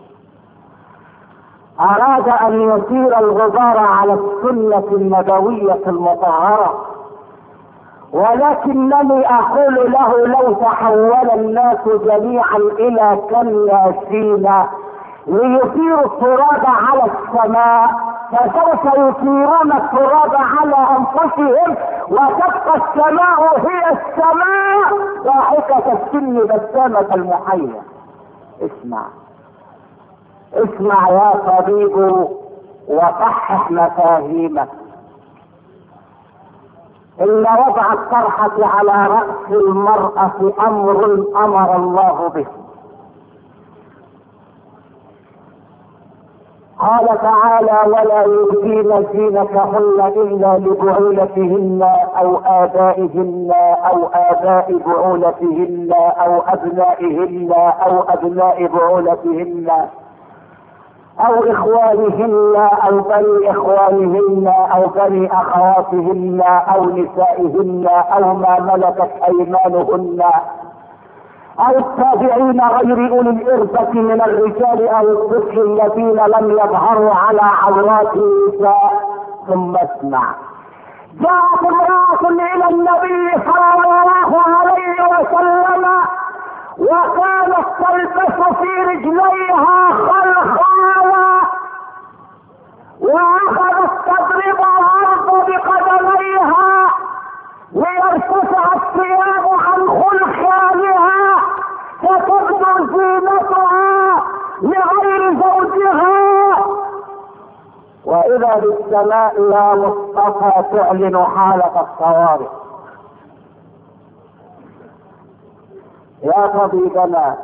اراد ان يثير الغبار على السنة النبوية المطهرة، ولكنني اقول له لو تحول الناس جميعا الى كالياسين ليثيروا التراب على السماء فسوف يثيرون التراب على انفسهم، وتبقى السماء هي السماء ضاحكة السن بسامة المحيا. اسمع اسمع يا طبيب وصحح مفاهيمك. ان وضع الطرحة على رأس المرأة امر امر الله به. قال تعالى: ولا يبدين زينتهن الا لبعولتهن او ابائهن او اباء بعولتهن او ابنائهن او ابناء بعولتهن او اخوانهن او بني اخوانهن او بني اخواتهن او نسائهن او ما ملكت ايمانهن او التابعين غير اولي الاربة من الرجال او الطفل الذين لم يظهروا على عورات النساء. ثم اسمع: جاءت امرأة الى النبي صلى الله عليه وسلم وكانت تلبس في رجليها خلخالا واخذت تضرب الارض بقدميها ليرتفع الثياب عن خلخالها فتبدو زينتها لغير زوجها. واذا بالسماء يا مصطفى تعلن حالة الطوارئ. يا طبيبنا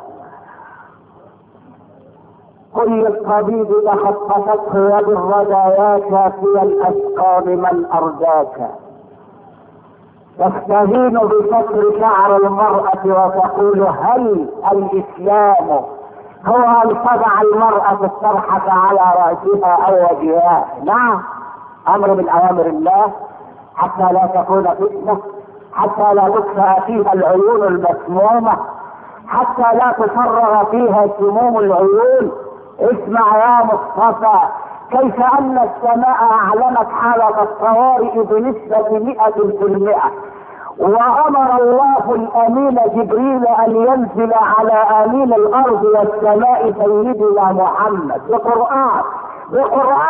قل للطبيب لقد قصدت يد الردايات في الاسقام من ارجاك، تستهين بستر شعر المرأة وتقول هل الاسلام هو ان تضع المرأة الطرحة على رأسها او وجهها؟ نعم، امر من اوامر الله حتى لا تكون فتنة، حتى لا تدفع فيها العيون المسمومة، حتى لا تفرغ فيها سموم العيون. اسمع يا مصطفى كيف ان السماء اعلنت حالة الطوارئ بنسبة مئة في المئة، وامر الله الامين جبريل ان ينزل على امين الارض والسماء سيدنا محمد بقرآن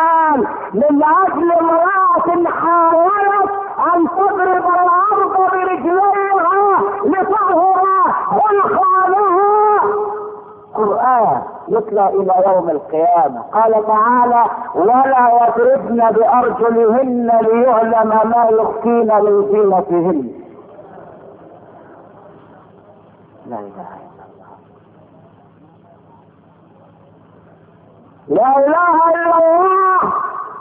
بقرآن من اجل امرأة حاولت ان تضرب الارض برجلها الله يتلى الى يوم القيامة. قال تعالى: ولا يضربن بارجلهن ليعلم ما يخفين من زينتهن. لا اله الا الله، لا اله الا الله.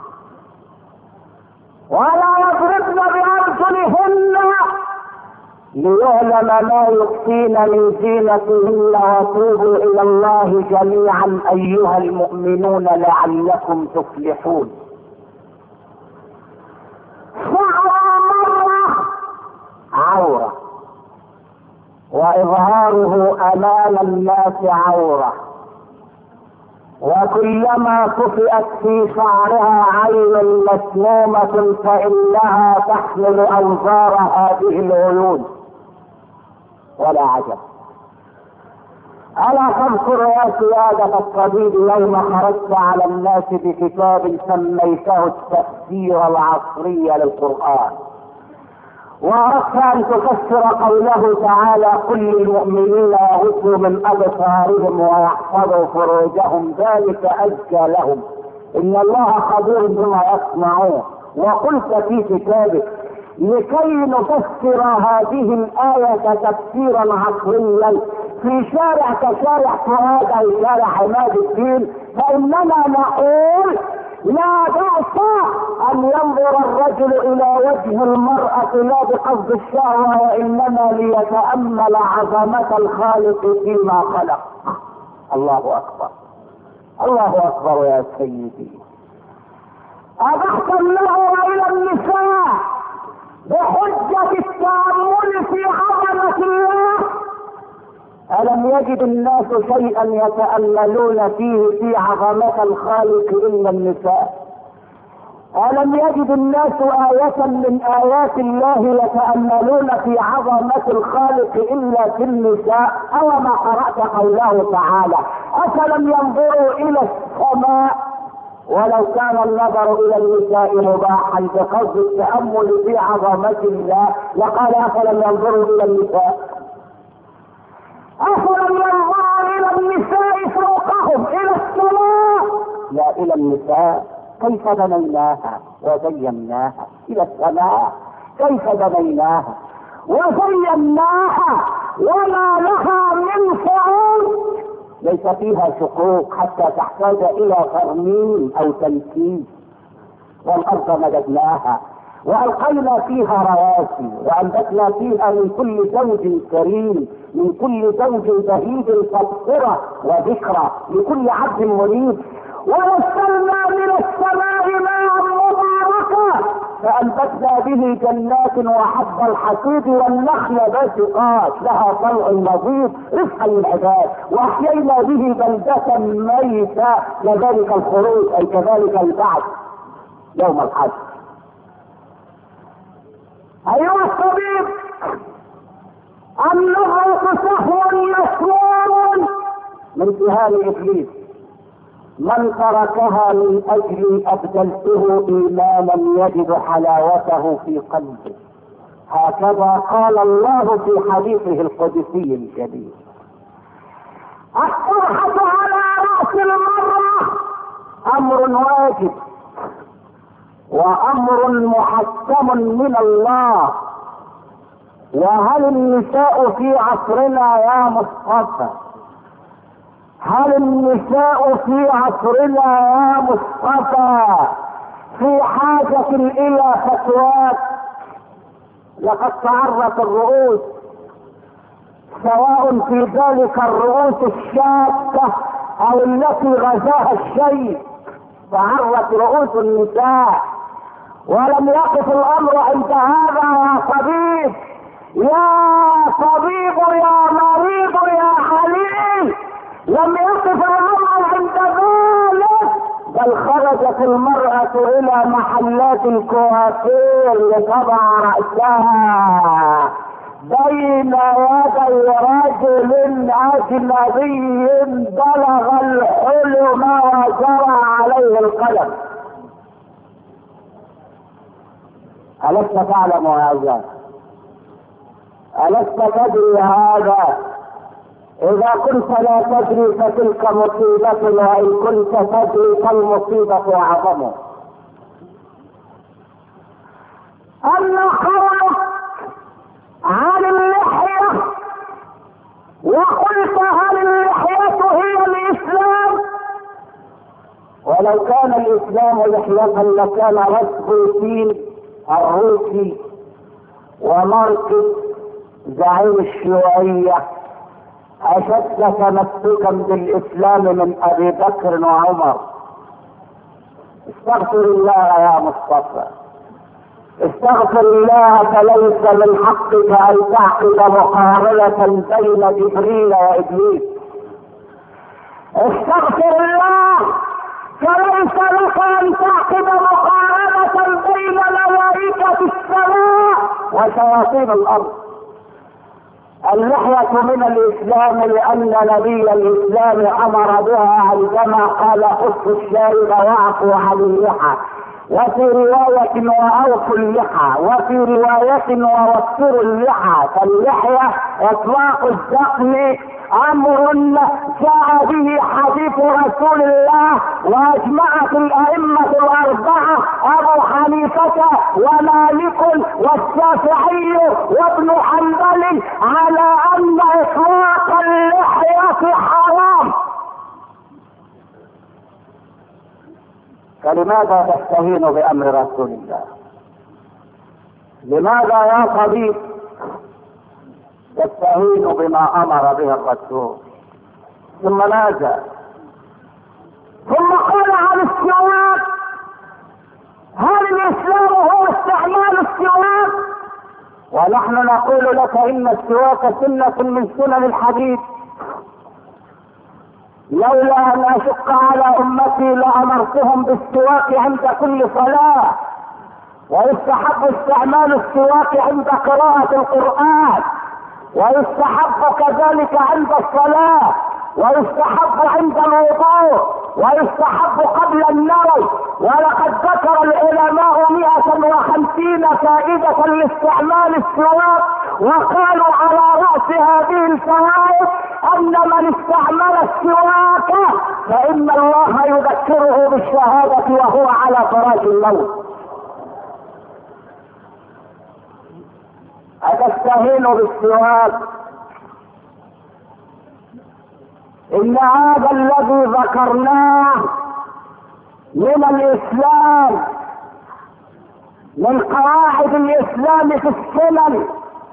ولا يضربن بارجلهن ليعلم ما يخفين من زينتهن وتوبوا الى الله جميعا ايها المؤمنون لعلكم تفلحون. شعر مرة عورة، واظهاره امام الناس عورة، وكلما طفئت في شعرها عين مسمومة فانها تحمل اوزار هذه العيون. ولا عجب. الا تذكر يا سيادة الطبيب يوم خرجت على الناس بكتاب سميته التفسير العصري للقرآن، واردت ان تفسر قوله تعالى: قل للمؤمنين يغضوا من ابصارهم ويحفظوا فروجهم ذلك ازكى لهم ان الله خبير بما يصنعون. وقلت في كتابك: لكي نفسر هذه الآية تفسيرا عصريا في شارع كشارع فؤاد او شارع عماد الدين، فاننا نقول: لا بأس ان ينظر الرجل الى وجه المرأة لا بقصد الشهوة، وانما ليتأمل عظمة الخالق فيما خلق. الله اكبر، الله اكبر يا سيدي. ابحت النظر الى النساء بحجة التأمل في عظمة الله. ألم يجد الناس شيئا يتأملون فيه في عظمة الخالق إلا النساء؟ ألم يجد الناس آية من آيات الله يتأملون في عظمة الخالق إلا في النساء؟ أوما قرأت قوله تعالى: أفلم ينظروا إلى السماء؟ ولو كان النظر الى النساء مباحا بقصد التأمل في عظمة الله لقال: أفلم ينظروا الى النساء؟ أفلم ينظروا الى النساء فوقهم الى السماء؟ لا، الى النساء. كيف بنيناها وزيناها. الى السماء كيف بنيناها وزيناها وما لها من فعول، ليس فيها شقوق حتى تحتاج الى ترميم او تنكيس. والارض مددناها والقينا فيها رواسي وانبتنا فيها من كل زوج كريم، من كل زوج بهيج تبصره وذكرى لكل عبد منيب. ونزلنا من السماء ماء مباركا فانبتنا به جنات وحب الحصيد والنخل باسقات لها طلع نضيد رزقا للعباد، واحيينا به بلدة ميتا كذلك الخروج اي كذلك البعث يوم الحشر. ايها الطبيب، النظرة سهو مسرور من سهام ابليس، من تركها من اجل ابدلته ايمانا يجد حلاوته في قلبه. هكذا قال الله في حديثه القدسي الجليل: الصرحة على رأس المرة امر واجب وامر محكم من الله. وهل النساء في عصرنا يا مصطفى، هل النساء في عصرنا يا مصطفى في حاجة الى فتوات؟ لقد تعرت الرؤوس، سواء في ذلك الرؤوس الشاكة او التي غزاها الشيء، تعرت رؤوس النساء. ولم يقف الامر عند هذا يا طبيب، يا طبيب يا مريض يا عليل، لم يقف الامر عند ذلك، بل خرجت المرأة الى محلات الكوافير لتضع رأسها بين يدي رجل اجنبي بلغ الحلم وجرى عليه القلم. ألست تعلم هذا؟ ألست تدري هذا؟ اذا كنت لا تدري فتلك مصيبة، وان كنت تدري فالمصيبة اعظم. اما قولك عن اللحية وقلت هل اللحية هي الاسلام، ولو كان الاسلام لحية لكان راسبوتين الروسي وماركس زعيم الشيوعية اشد تمسكا بالاسلام من ابي بكر وعمر. استغفر الله يا مصطفى، استغفر الله، فليس من حقك ان تعقد مقارنة بين جبريل وابليس. استغفر الله، فليس لك ان تعقد مقارنة بين ملائكة السماء وشياطين الارض. اللحية من الاسلام لان نبي الاسلام امر بها عندما قال خف الشارب واعفوا عن اللحى، وفي رواية واوفوا اللحى، وفي رواية ووفروا اللحى. فاللحية اطلاق الدقن امر جاء به حديث رسول الله، واجمعت الائمة الاربعة ابو حنيفة ومالك والشافعي وابن حنبل على ان اطلاق اللحية حرام. فلماذا تستهين بامر رسول الله؟ لماذا يا صديق تستهين بما امر به الرسول؟ ثم ماذا؟ ثم قال عن السواك، هل الاسلام هو استعمال السواك؟ ونحن نقول لك ان السواك سنة من سنن الحديث. لولا ان اشق على امتي لامرتهم بالسواك عند كل صلاة، ويستحب استعمال السواك عند قراءة القرآن، ويستحب كذلك عند الصلاة، ويستحب عند الوضوء، ويستحب قبل النوم. ولقد ذكر العلماء مئة وخمسين فائدة لاستعمال السواك، وقالوا على رأس هذه الفوائد ان من استعمل السواك فان الله يذكره بالشهادة وهو على فراش الموت. أتستهين بالسواك؟ إن هذا الذي ذكرناه من الإسلام، من قواعد الإسلام في السنن.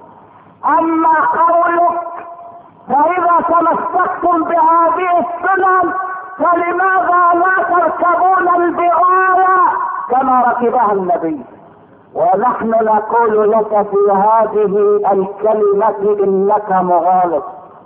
أما قولك فإذا تمسكتم بهذه السنن فلماذا لا تركبون البغال كما ركبها النبي؟ ونحن نقول لك في هذه الكلمة انك مغالط.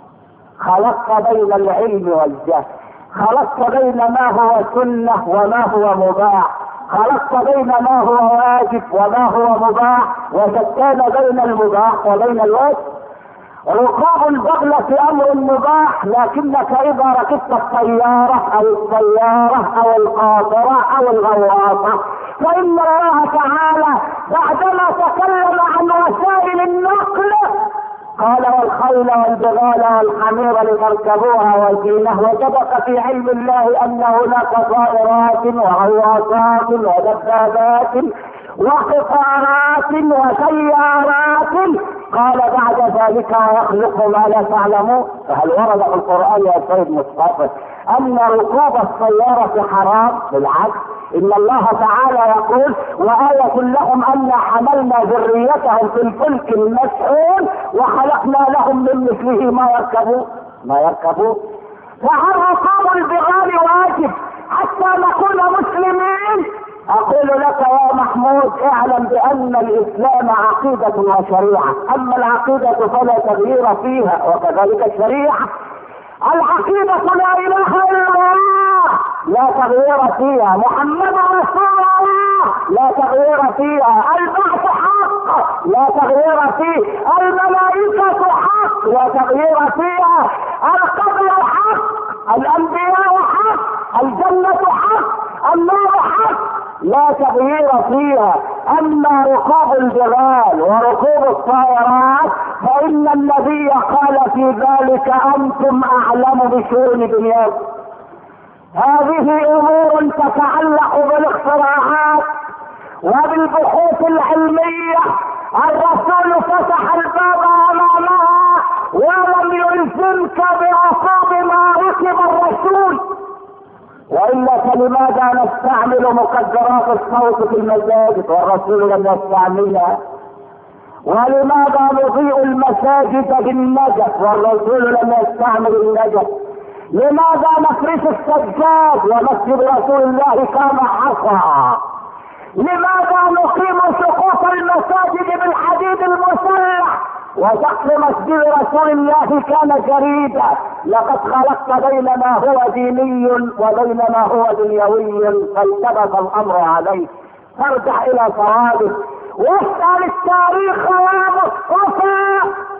خلطت بين العلم والجهل، خلطت بين ما هو سنة وما هو مباح، خلطت بين ما هو واجب وما هو مباح، وشتان بين المباح وبين الواجب. ركوب البغلة امر مباح، لكنك اذا ركبت الطيارة او السيارة او القاطرة او الغواصة فان الله تعالى بعدما تكلم عن وسائل النقل قال والخيل والبغال والحمير لتركبوها وزينة، وسبق في علم الله ان هناك طائرات وغواصات ودبابات وقطارات وسيارات. قال بعد ذلك ويخلق ما لا تعلمون. فهل ورد في القرآن يا سيد مصطفى ان ركوب السيارة حرام؟ بالعكس، ان الله تعالى يقول وآية لهم ان حملنا ذريتهم في الفلك المشحون وخلقنا لهم من مثله ما يركبون ما يركبون فهل ركوب البغال واجب حتى نكون مسلمين؟ اقول لك يا محمود اعلم بان الاسلام عقيدة وشريعة، اما العقيدة فلا تغيير فيها وكذلك الشريعة. العقيدة لا اله الا الله لا تغيير فيها، محمد رسول الله لا تغيير فيها، البعث حق لا تغيير فيه، الملائكة حق لا تغيير فيها، القبر حق، الانبياء حق، الجنة حق، النار حق لا تغيير فيها. اما ركوب الجبال وركوب الطائرات فان النبي قال في ذلك انتم اعلم بشؤون دنياكم. هذه امور تتعلق بالاختراعات وبالبحوث العلمية. الرسول فتح الباب امامها ولم يلزمك بعقاب ما ركب الرسول. والا فلماذا نستعمل مقدرات الصوت في المساجد والرسول لم يستعملها؟ ولماذا نضيء المساجد بالنجف والرسول لم يستعمل النجف؟ لماذا نفرش السجاد ومسجد رسول الله كان حصى؟ لماذا نقيم سقوط المساجد بالحديد المسلح وسقف مسجد رسول الله كان جريدا؟ لقد خلقت بين ما هو ديني وبين ما هو دنيوي فالتبس الامر عليه. فارجع الى صوابه واسال التاريخ يا مصطفى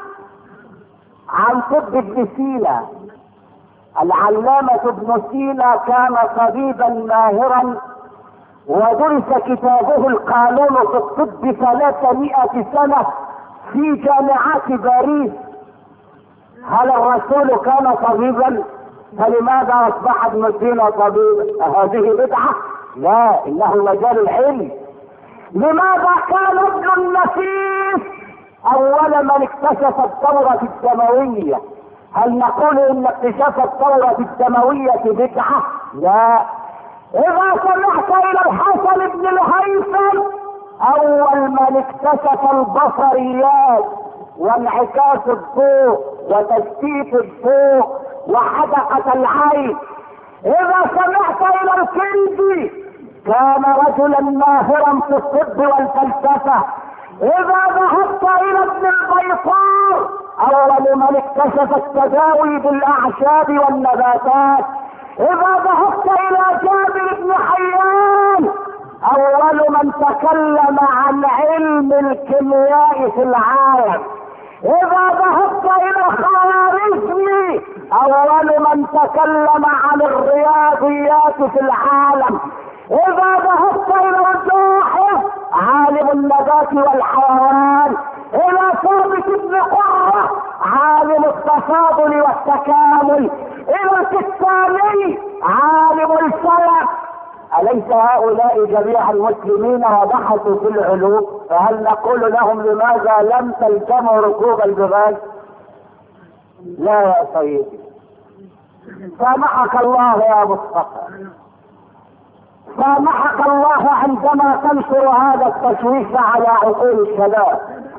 عن طب ابن سينا. العلامة ابن سينا كان طبيبا ماهرا ودرس كتابه القانون في الطب ثلاثمائة سنة في جامعات باريس. هل الرسول كان طبيبا؟ فلماذا اصبح ابن سينا طبيبا؟ هذه بدعة؟ لا، انه مجال العلم. لماذا كان ابن النفيس اول من اكتشف الدورة الدموية؟ هل نقول ان اكتشاف الدورة الدموية بدعة؟ لا. اذا سمعت الى الحسن بن الهيثم اول من اكتشف البصريات وانعكاس الضوء وتشتيت الضوء وحدقة العين. اذا سمعت الى الكندي كان رجلا ماهرا في الطب والفلسفة. اذا ذهبت الى ابن البيطار اول من اكتشف التداوي بالاعشاب والنباتات. اذا ذهبت الى جابر بن حيان اول من تكلم عن علم الكيمياء في العالم. اذا ذهبت الى الخوارزمي اول من تكلم عن الرياضيات في العالم. اذا ذهبت الى الجاحظ عالم النبات والحيوان. الى ثابت بن قرة عالم التفاضل والتكامل. الى الكتاني عالم الفلك. اليس هؤلاء جميع المسلمين وبحثوا في العلوم؟ فهل نقول لهم لماذا لم تلزموا ركوب الجبال؟ لا يا سيدي، سامحك الله يا مصطفى، سامحك الله عندما تنشر هذا التشويش على عقول الشباب.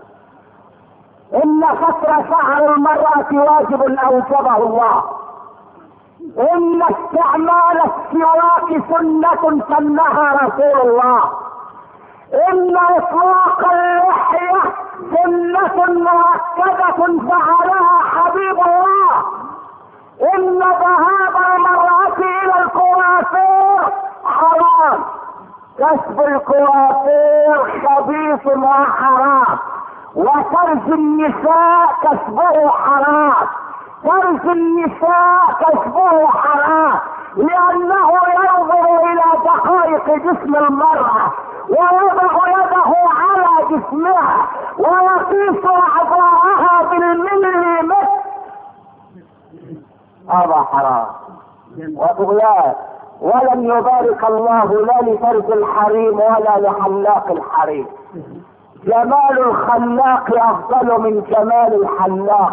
ان فتر شعر المرأة واجب اوجبه الله. ان استعمال السواك سنة سنها رسول الله. ان اطلاق اللحية سنة مؤكدة فعلها حبيب الله. ان ذهاب المرأة الى الكوافير حرام. كسب الكوافير خبيث وحرام. وترج النساء كسبه حرام. ترج النساء كسبه حرام لانه ينظر الى دقائق جسم المرأة ويضع يده على جسمها ويقيس اعضاءها بالمليمتر. هذا حرام وطغيان. ولن يبارك الله لا لفرج الحريم ولا لحلاق الحريم. جمال الخلاق افضل من جمال الحلاق.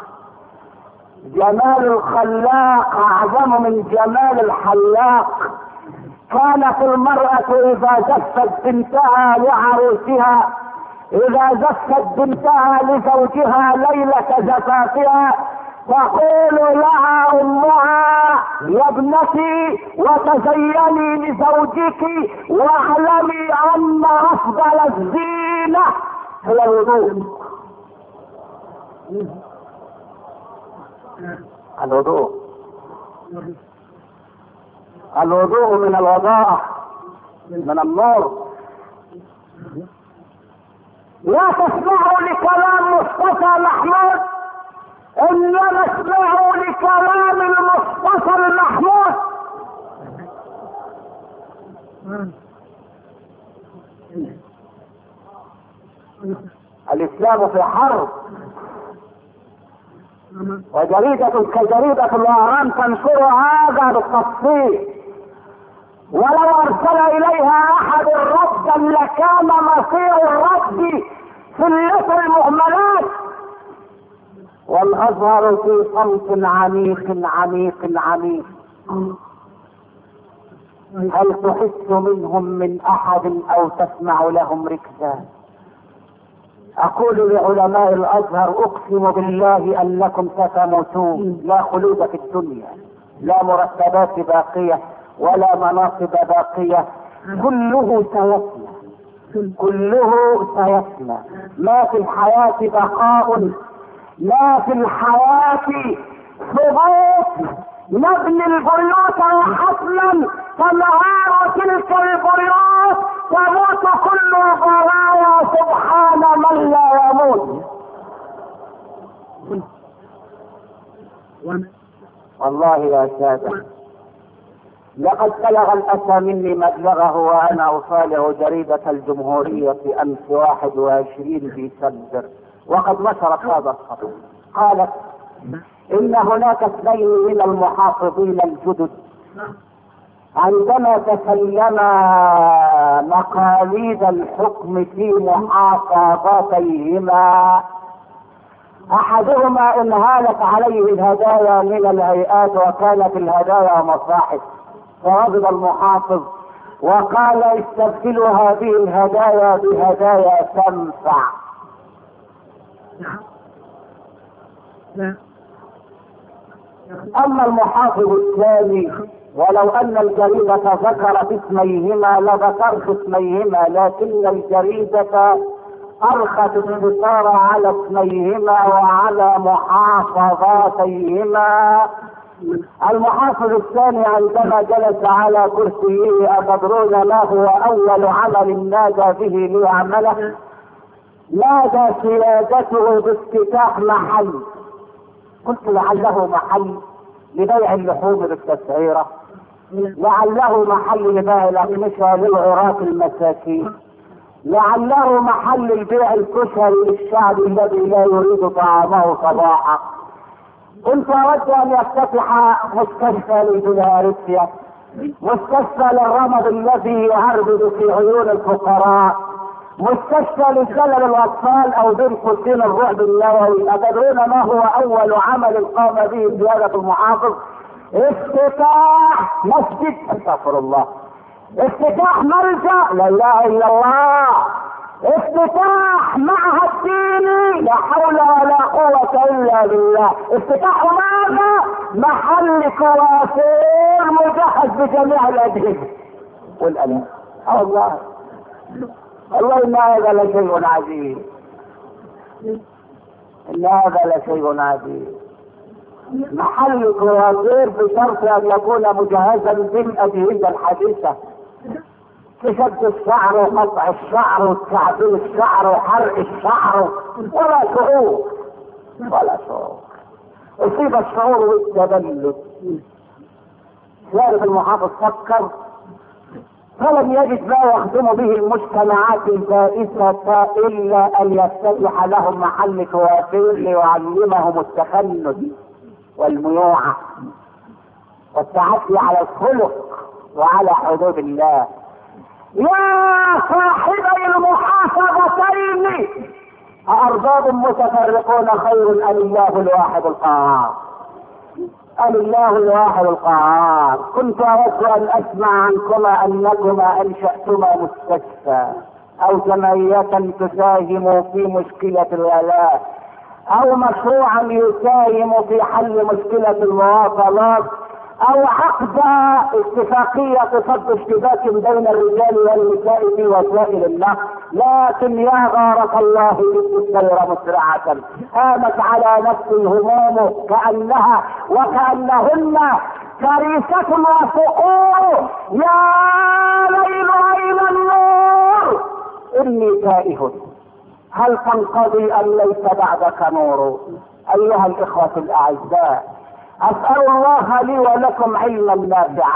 جمال الخلاق اعظم من جمال الحلاق. كانت المرأة اذا زفت بنتها لعروسها، اذا زفت بنتها لزوجها ليلة زفافها تقول لها امها يا ابنتي وتزيني لزوجك واعلمي ان افضل الزينة هي الوضوء. الوضوء الوضوء من الوضاء من النور. لا تسمعوا لكلام مصطفى محمود، انما اسمعوا لكلام المصطفى المحمود. الاسلام في حرب. وجريدة كجريدة الأهرام تنشر هذا بالتفصيل، ولو أرسل إليها أحد ردا لكان مصير الرد سلة المهملات. والأزهر في صمت عميق عميق عميق. هل تحس منهم من أحد أو تسمع لهم ركزا؟ أقول لعلماء الأزهر أقسم بالله أنكم ستموتون، لا خلود في الدنيا، لا مرتبات باقية ولا مناصب باقية، كله سيفنى، كله سيفنى. ما في الحياة بقاء، ما في الحياة ثبوت. نبني البيوت حتما، فنهار تلك البيوت تموت كل البرايا سبحان من لا يموت. والله يا سادة لقد بلغ الأسى مني مبلغه وأنا أصالح جريدة الجمهورية أمس واحد وعشرين ديسمبر، وقد نشرت هذا الخبر. قالت إن هناك اثنين من المحافظين الجدد عندما تسلما مقاليد الحكم في محافظاتيهما، أحدهما انهالت عليه الهدايا من الهيئات وكانت الهدايا مصاحف، فغضب المحافظ وقال استبدلوا هذه الهدايا بهدايا تنفع. اما المحافظ الثاني ولو ان الجريدة ذكرت اسميهما لذكرت اسميهما، لكن الجريدة ارخت الستار على اسميهما وعلى محافظاتيهما. المحافظ الثاني عندما جلس على كرسيه أتدرون ما هو اول عمل نادى به ليعمله؟ نادى سيادته بافتتاح محل. قلت لعله محل لبيع اللحوم بالتسعيرة، لعله محل لبيع الأقمشة للعراة المساكين، لعله محل لبيع الكشري للشعب الذي لا يريد طعامه صباحا. كنت أود أن يفتتح مستشفى للبلهارسيا، مستشفى للرمد الذي يعرض في عيون الفقراء، مستشفى لشلل الاطفال او بين قوسين الرعب النووي. أتدرون ما هو اول عمل قام به سيادة المحافظ؟ افتتاح مسجد، استغفر الله، افتتاح ملجأ، لا اله الا الله، افتتاح معهد ديني، لا حول ولا قوة الا بالله، افتتاح ماذا؟ محل كوافير مجهز بجميع الاجهزة والالات. الله والله ان هذا لشيء عجيب، ان هذا لشيء عجيب. محل كوافير بشرط ان يكون مجهزا بالاجهزة الحديثة، كشد الشعر وقطع الشعر وتعديل الشعر وحرق الشعر، ولا شعور ولا شعور. اصيب الشعور بالتبلد. يعرف المحافظ فكر فلم يجد ما يخدم به المجتمعات البائسة الا ان يفتتح لهم محل كوافير ليعلمهم التفند والميوعة والتعدي على الخلق وعلى حدود الله. يا صاحبي المحافظتين أأرباب متفرقون خير أم الله الواحد القهار؟ أم الله الواحد القهار. كنت أود أن أسمع عنكما أنكما أنشأتما مستشفى أو جمعية تساهم في مشكلة الغلاء أو مشروعا يساهم في حل مشكلة المواصلات أو عقد اتفاقية تصد اشتباك بين الرجال والنساء في وسائل النقل. لكن يا غارة الله السير مسرعة قامت على نفس الهموم كأنها وكأنهن كريسة وصقور. يا ليل أين النور؟ إني تائه، هل تنقضي أم ليس بعدك نور؟ أيها الإخوة الأعزاء، أسأل الله لي ولكم علما نافعا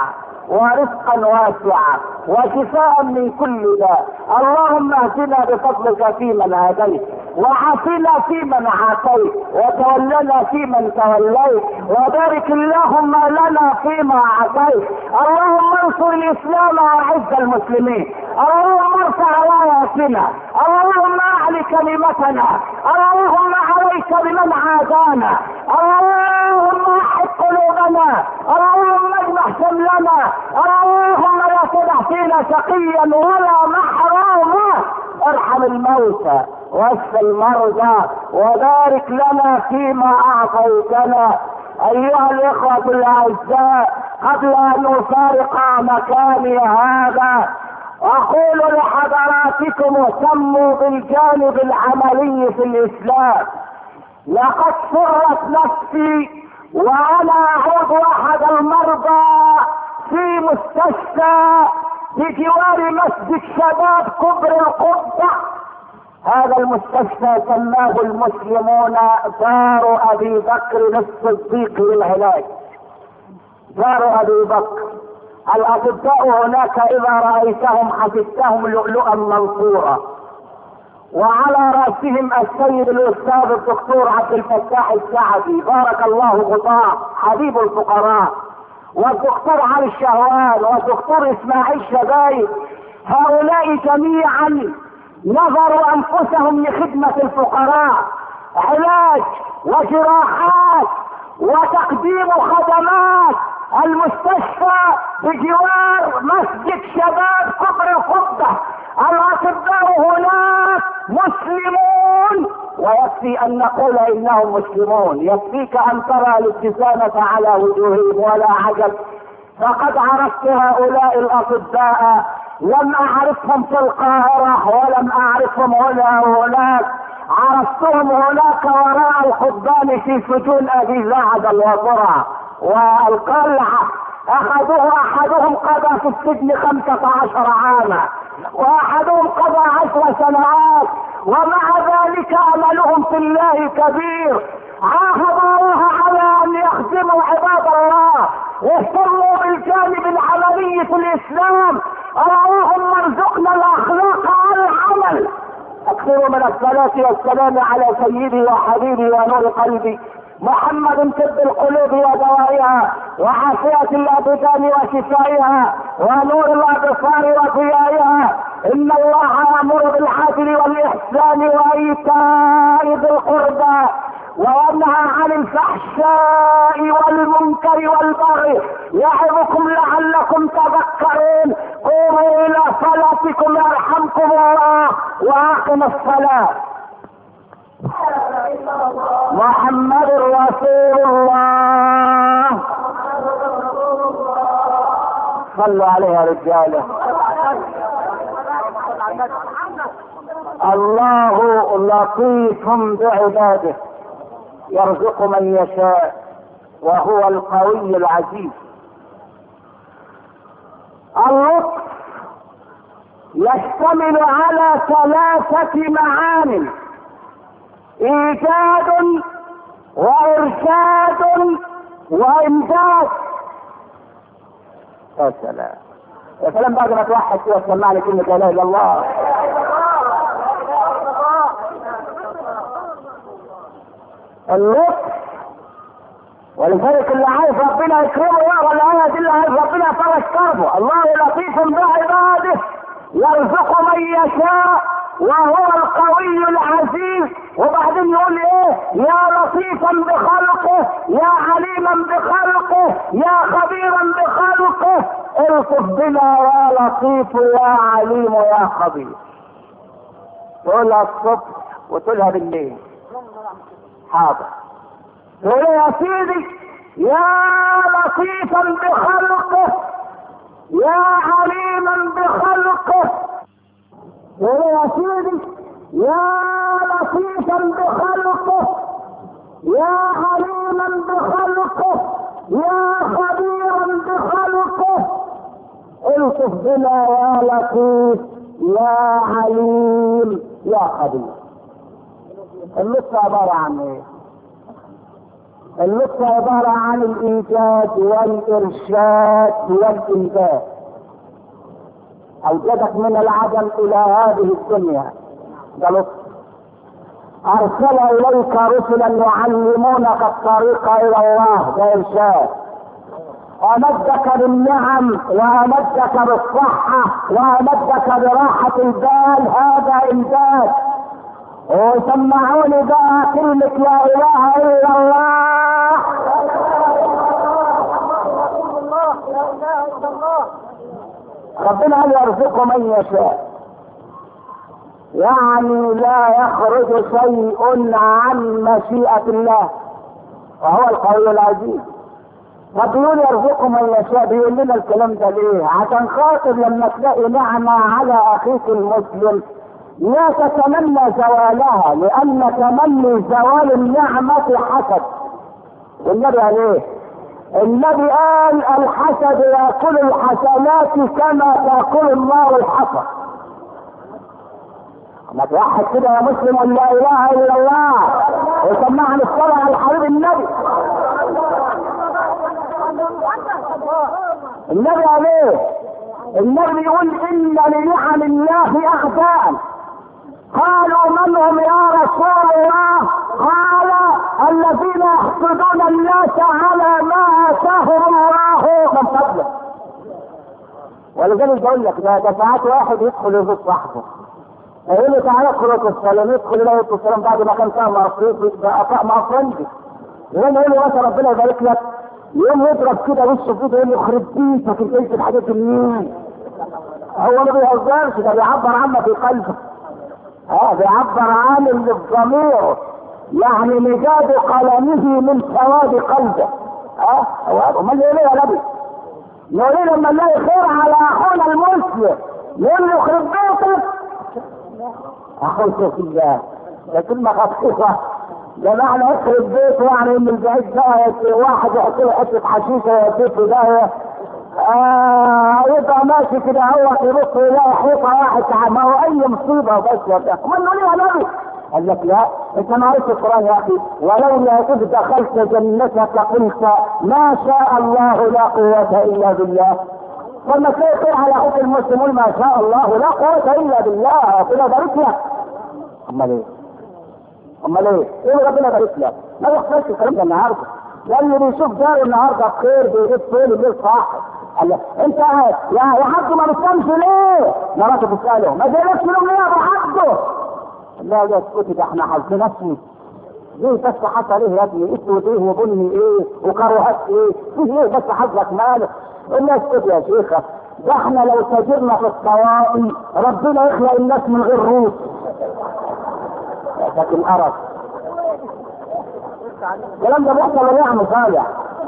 ورزقا واسعا وشفاء من كل داء. اللهم اهدنا بفضلك فيمن هديت، وعافنا فيمن عافيت، وتولنا فيمن توليت، وبارك اللهم لنا فيما اعطيت. اللهم انصر الاسلام واعز المسلمين، اللهم ارفع راياتنا، اللهم اعل كلمتنا، اللهم عليك بمن عادانا، اللهم احد قلوبنا، اللهم اجمع شملنا، اللهم لا تدع فينا شقيا ولا محروما. ارحم الموتى واشف المرضى وبارك لنا فيما اعطيتنا. ايها الاخوة الاعزاء، قبل ان نفارق مكاني هذا اقول لحضراتكم اهتموا بالجانب العملي في الاسلام. لقد سرت نفسي وانا اعود احد المرضى في مستشفى بجوار مسجد شباب كبر القبة. هذا المستشفى سماه المسلمون دار ابي بكر الصديق للعلاج. دار ابي بكر، الاطباء هناك اذا رايتهم حسبتهم لؤلؤا منصورا، وعلى راسهم السيد الاستاذ الدكتور عبد الفتاح السعدي بارك الله غطاه حبيب الفقراء، والدكتور علي الشهوان، والدكتور اسماعيل شبايب. هؤلاء جميعا نظروا انفسهم لخدمة الفقراء، علاج وجراحات وتقديم خدمات. المستشفى بجوار مسجد شباب كبر القبة، الاطباء هناك مسلمون، ويكفي ان نقول انهم مسلمون. يكفيك ان ترى الابتسامة على وجوههم ولا عجب. فقد عرفت هؤلاء الاطباء، لم اعرفهم في القاهرة ولم اعرفهم هنا وهناك، عرفتهم هناك وراء القضبان في سجون ابي زعد الوزرع والقلعة. اخذوه احدهم قضى في السجن خمسة عشر عاما، واحدهم قضى عشر سنوات، ومع ذلك املهم في الله كبير. عاهدوا الله على ان يخدموا عباد الله، يهتموا بالجانب العملي في الاسلام. اللهم ارزقنا الاخلاق على العمل. اكثروا من الصلاة والسلام على سيدي وحبيبي ونور قلبي محمد طب القلوب ودوائها، وعافية الابدان وشفائها، ونور الابصار وضيائها. ان الله يامر بالعدل والاحسان وايتاء ذي القربى، وينهى عن الفحشاء والمنكر والبغي، يعظكم لعلكم تذكرون. قوموا الى صلاتكم يرحمكم الله، واقم الصلاة. محمد رسول الله. صلوا عليه يا رجاله. الله لطيف بعباده، يرزق من يشاء، وهو القوي العزيز. اللطف يشتمل على ثلاثة معان: ايجاد وارشاد وامداد. يا سلام يا سلام، بعد ما توحد كده تسمعني كلمة لا اله الا الله. اللطف، ولذلك اللي عايز ربنا يكرمه يقرا الايه دي، اللي عايز ربنا يفرج كربه. الله لطيف بعباده يرزق من يشاء وهو القوي العزيز. وبعدين يقول ايه؟ يا لطيفا بخلقه، يا عليما بخلقه، يا خبيرا بخلقه. الطف بنا يا لطيف يا عليم يا خبير. تقولها الصبح وتقولها بالليل. حاضر. تقول يا سيدي يا لطيفا بخلقه، يا عليما بخلقه. تقول يا سيدي يا لطيفا بخلقه، يا عليما بخلقه، يا خبيرا بخلقه. الطف بنا يا لطيف يا عليم يا خبير. اللطف عبارة عن ايه؟ اللطف عبارة عن الإيجاد والإرشاد والإنجاز. أوجدك من العدم إلى هذه الدنيا، ده لطف. أرسل إليك رسلا يعلمونك الطريق إلى الله، ده إرشاد. أمدك بالنعم وأمدك بالصحة وأمدك براحة البال، هذا إنجاز. وسمعوني بقى كلمة لا إله إلا الله. ربنا قال يرزق من يشاء، يعني لا يخرج شيء عن مشيئة الله، وهو القوي العزيز. طب يقول يرزق من يشاء، بيقول لنا الكلام ده ليه؟ عشان خاطر لما تلاقي نعمة على أخيك المسلم لا تتمنى زوالها، لأن تمني زوال النعمة حسد. والنبي عليه النبي قال الحسد يأكل الحسنات كما تأكل النار الحطب. ما توحد كده يا مسلم قل لا اله الا الله وسمعنا الصلاة على الحبيب النبي. النبي عليه النبي يقول ان لنعم الله اعداء، قالوا من هم يا رسول الله؟ قال الذين يحسدون الناس على ما اتاهم الله من فضله. ولذلك بقول لك ده ساعات واحد يدخل يزور صاحبه يقول له تعالى ادخل السلام، يدخل له السلام بعد ما كان طعم افريقي بقى طعم افرنجي. يقوم يقول له مثلا ربنا يبارك لك، يقوم يضرب كده وشه في ايده يقول له يخرب بيتك انت قلت الحاجات اليمين. هو ما بيهزرش، ده بيعبر عنه في قلبه. اه بيعبر عن اللي في ضميره، يعني مجاد قلمه من سواد قلبه. اه هو امال يقول ايه يا نبي؟ يقول ايه لما نلاقي خير على اخونا المسلم يقول له يخرب بيتك؟ اخوك في الله، ده كلمة خطيرة. ده معنى يخرب بيته يعني ان البعيد ده واحد يحط له حتة حشيشة يديه ده اه يبقى ماشي كده هو يبص يلاقي حيطة واحد، ما هو اي مصيبة بس يا ده. امال نقول يا نبي؟ قال لك لا انت ما عرفت القرآن يا اخي، ولولا اذ دخلت جنتك قلت ما شاء الله لا قوة الا بالله. لما تلاقي خير على اخوك المسلمون ما شاء الله لا قوة الا بالله، ربنا يبارك لك. امال ايه؟ امال ايه؟ ايه ربنا يبارك لك؟ ما يحصلش الكلام ده النهارده، لان بيشوف داره النهارده بخير بيجيب طول الليل صاحي. قال له انت يا يا حاج ما بتنامش ليه؟ مراته بتساله ما جايلكش نوم ليه يا ابو حاجه؟ لا يا اسكتي ده احنا حظنا اسود. ليه بس حصل ايه يا ابني؟ اسود ايه وبني ايه وكروهات ايه؟ فيه ايه بس حظك ماله؟ قول له اسكت يا شيخه، ده احنا لو تاجرنا في الطوائي ربنا يخلق الناس من غير روس. لكن ارق الكلام ده بيحصل ولا يعمل صالح؟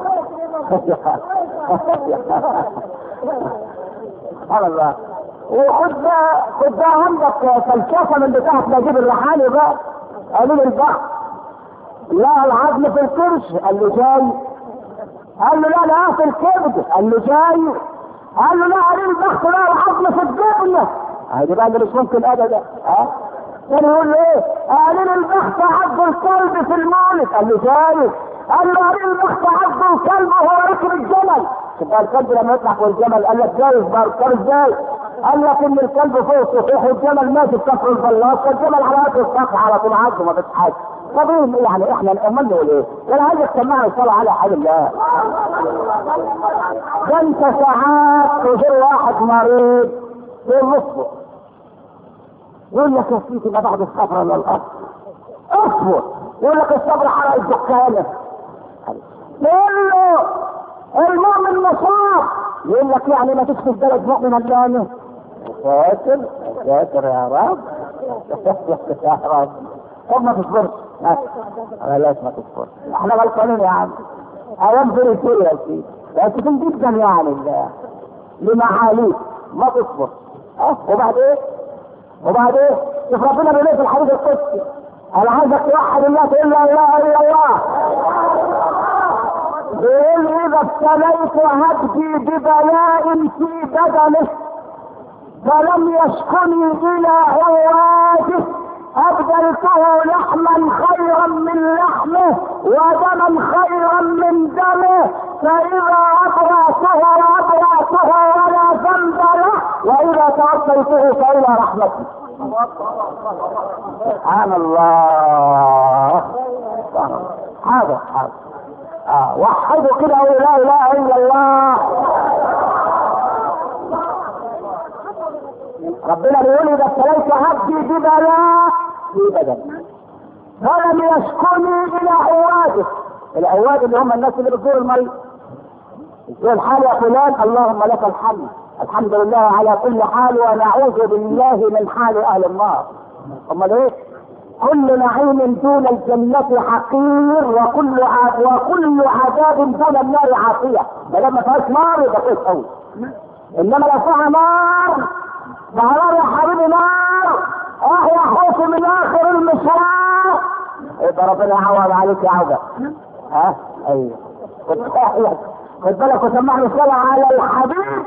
سبحان الله. وخد بقى خد بقى عندك فلسفه من بتاعت نجيب الريحاني بقى، قالوا لي البحر لا العظم في الكرش، قال له جاي. قال له لا لا في الكبد، قال له جاي. قال له لا قال البحر لا العظم في الجبنه، هذه بقى اللي مش ممكن ابدا. ها كان يقول له ايه؟ قال لي البحر عض الكلب في المولد، قال له جاي. قال له قال البحر عض الكلب وهو ركب الجمل. شوف الكلب لما يطلع فوق الجمل قال لك جايز بقى الكلب ازاي؟ قال لك ان الكلب فوق السطوح والجمل ماشي في كفر البلاط، والجمل على وجه السطح على طول عضه ما فيش حاجه. طبيعي يعني احنا امال نقول ايه؟ انا عايزك تسمعني الصلاه على حبيب الله. ده انت ساعات تجر واحد مريض في نصه يقول لك يا سيدي ما بعد الصبر الا الارض اصبر، يقول لك الصبر حرق الدكانه. يقول له المؤمن مصاب، يقول لك يعني ما تكفي البلد مؤمن الثاني. ساتر ساتر يا رب يا رب. طب ما تصبرش، بلاش ما تصبرش، احنا غلطانين يا عم. ايام فيري فيري يا سيدي لكن جدا يعني لمعاليك ما تصبر. اه وبعدين وبعدين شوف ربنا بيقول في الحديث القدسي انا عايزك توحد الله تقول لا اله الا الله. بيقول اذا ابتليت عبدي ببلاء في بدنه فلم يشكني الى عواده ابدلته لحما خيرا من لحمه ودما خيرا عصيته فإلى رحمتي. سبحان الله. هذا هذا آه. وحدوا كده لا اله الا الله. ربنا بيقول اذا ابتليت عبدي ببلاء في بدن فلم يشكني الى عواده. العواد اللي هم الناس اللي بتزور المريض. ازاي الحال يا فلان؟ اللهم لك الحمد، الحمد لله على كل حال، ونعوذ بالله من حال اهل النار. امال ايه؟ كل نعيم دون الجنة حقير، وكل ع... وكل عذاب دون النار عافية. ما دام ما فيهاش نار يبقى كويس قوي. انما لو فيها نار نار يا حبيبي نار، اه يا خوفي من اخر المشوار، يبقى ربنا يعوض عليك يا عوض. ها ايوه خد بالك وسمعني الصلاة على الحبيب.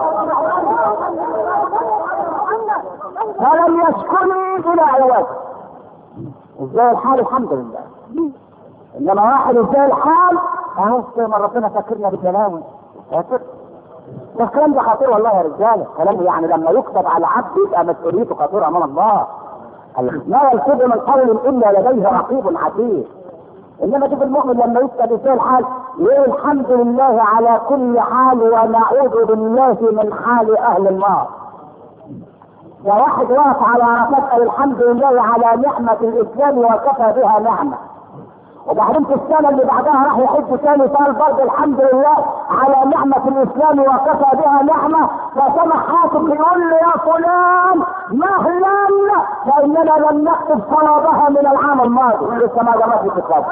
فلم يشكني الى عوض. ازاي الحال؟ الحمد لله. انما واحد ازاي الحال اهو زي ما ربنا فاكرنا بالجلاوي. فاكر ده الكلام ده خطير والله يا رجاله. كلام يعني لما يكتب على عبد يبقى مسؤوليته خطيره امام الله. ما يلفظ من قول الا لديه رقيب عتيد. انما شوف المؤمن لما يكتب ازاي الحال يقول الحمد لله على كل حال ونعوذ بالله من حال اهل النار. يا واحد واقف على عرفات قال الحمد لله على نعمة الإسلام وكفى بها نعمة، وبعدين في السنة اللي بعدها راح يحج ثاني قال برضه الحمد لله على نعمة الإسلام وكفى بها نعمة، فسمع حاكم يقول له يا فلان مهلا فإننا لم نكتب صوابها من العام الماضي. لسه ما جمعت في الكتاب.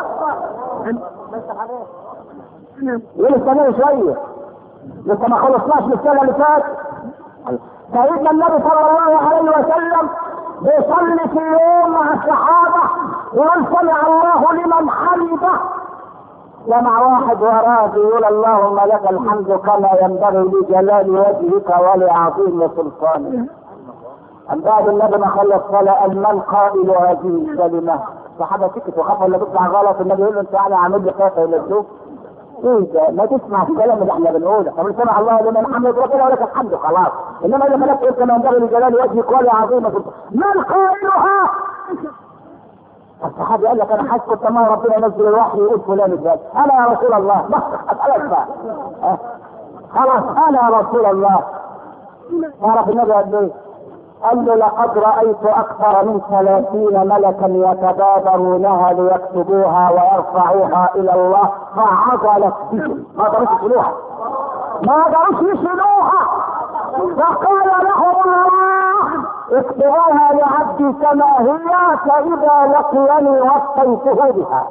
لسه ناوي شوية، لسه ما خلصناش من السنة اللي فاتت. سيدنا النبي صلى الله عليه وسلم بيصلي في يوم مع الصحابة يقول سمع الله لمن حمده، سمع واحد وراه يقول اللهم لك الحمد كما ينبغي لجلال وجهك ولعظيم سلطانك. أم بعد النبي ما خلص صلاة قال من قائل هذه الكلمة؟ الصحابة سكت وخافوا ولا بيطلع غلط. النبي يقول له انت يعني عامل لي خايف الى الشوف ايه ما تسمع الكلام اللي احنا بنقوله. طب سمع الله لمن حمد ربنا ولك الحمد خلاص. انما لما لك قلت ما ينبغي لجلال وجهك ولعظيم سلطانك من قائلها؟ الصحابي قال لك انا حاسس كما ربنا ينزل الوحي يقول فلان ازاي. انا يا رسول الله بس اسالك بقى أه. خلاص انا يا رسول الله. تعرف النبي قال ليه؟ قال له لقد رايت اكثر من ثلاثين ملكا يتبادرونها ليكتبوها ويرفعوها الى الله فعضلت بهم. ما قدروش يشيلوها ما قدروش يشيلوها فقال لهم الله اكتبوها لعبدي كما هي فاذا لقيني وصيته بها.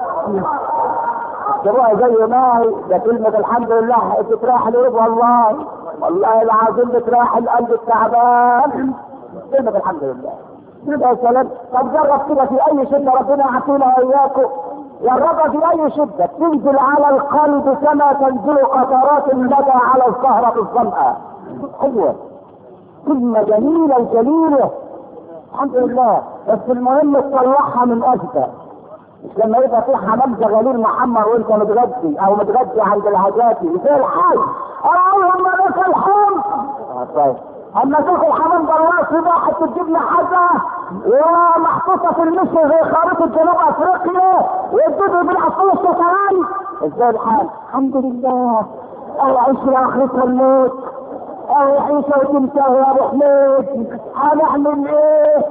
اكتبوها زي ما هي. ده كلمة الحمد لله بتراح القلب والله والله العظيم بتراح القلب التعبان. كلمة الحمد لله يا سلام. طب جرب كده في اي شدة ربنا يعطينا واياكم. جربها في اي شدة تنزل على القلب كما تنزل قطرات المدى على الصهرة الظمأ. حلوة كلمة جميلة وجليلة الحمد لله. بس المهم تطلعها من اجدى. مش لما يبقى في حمام زغاليل محمر وانت متغدي او متغدي عند العجاتي زي الحاج اللهم لك الحمد. طيب اما تاكل الحمام ضروري واحد تجيب لي حاجه ومحطوطه في المشي زي خريطه جنوب افريقيا والدود بالعصور الشطران. ازاي الحال؟ الحمد لله. او عيش لاخرتها الموت او يعيش وتنتهي يا ابو حميد. هنعمل ايه؟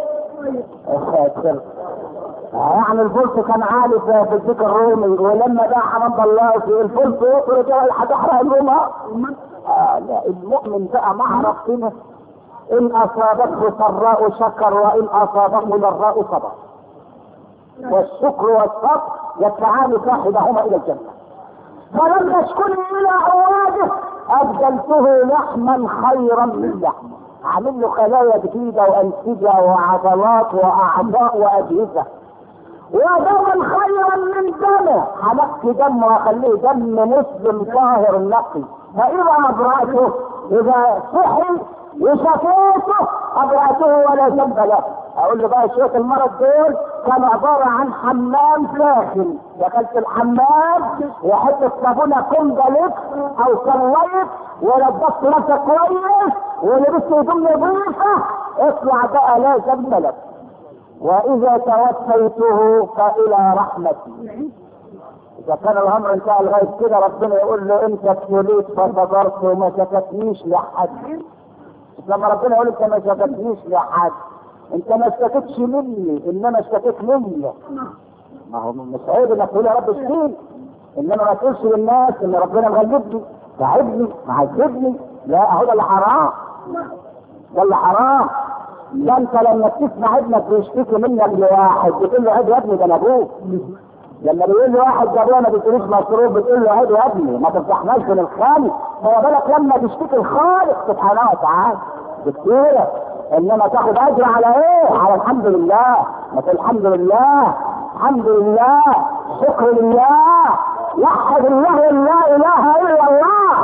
يعني الفلس كان عالي في الذكر الرومي ولما باع حمد الله في الفلس يخرج هتحرق اليومها. آه لا المؤمن بقى معرف فينا ان اصابته سراء شكر وان اصابته ضراء صبر. والشكر والصبر يدفعان صاحبهما الى الجنه. فلم يشكني الى عواده ابدلته لحما خيرا من لحم. عامل له خلايا جديده وانسجه وعضلات واعضاء واجهزه ودما خيرا من دمه. حلقت دمه واخليه دم مسلم طاهر نقي. فاذا ابراته اذا صحي وشفيته ابراته ولا ذنب له. اقول له بقى شويه المرض دول كان عباره عن حمام ساخن، دخلت الحمام وحطت صابونه كومباليكس او صليت ونضفت نفسك كويس ولبست هدوم نظيفه، اطلع بقى لازم ملك. واذا توفيته فالى رحمتي. اذا كان الامر انتهى لغايه كده ربنا يقول له انت ابتليت فصبرت وما شكتنيش لحد. لما ربنا يقول انت ما شكتنيش لحد، انت ما اشتكيتش مني انما اشتكيت مني. ما هو مش عيب انك تقول يا رب اشفيني، انما ما تقولش للناس ان ربنا مغلبني تعبني معذبني. لا، هو ده اللي حرام، ده اللي حرام. ده انت لما تسمع ابنك بيشتكي منك لواحد بتقول له عيب يا ابني ده انا ابوك. لما بيقول له واحد جابوه ما بيدينيش مصروف بتقول له عيب يا ابني ما تفتحناش من الخالق. فما بالك لما تشتكي الخالق سبحانه وتعالى بكتير. انما تاخد اجر على ايه؟ على الحمد لله. ما تقول الحمد لله الحمد لله شكر لله وحد الله لا اله الا الله.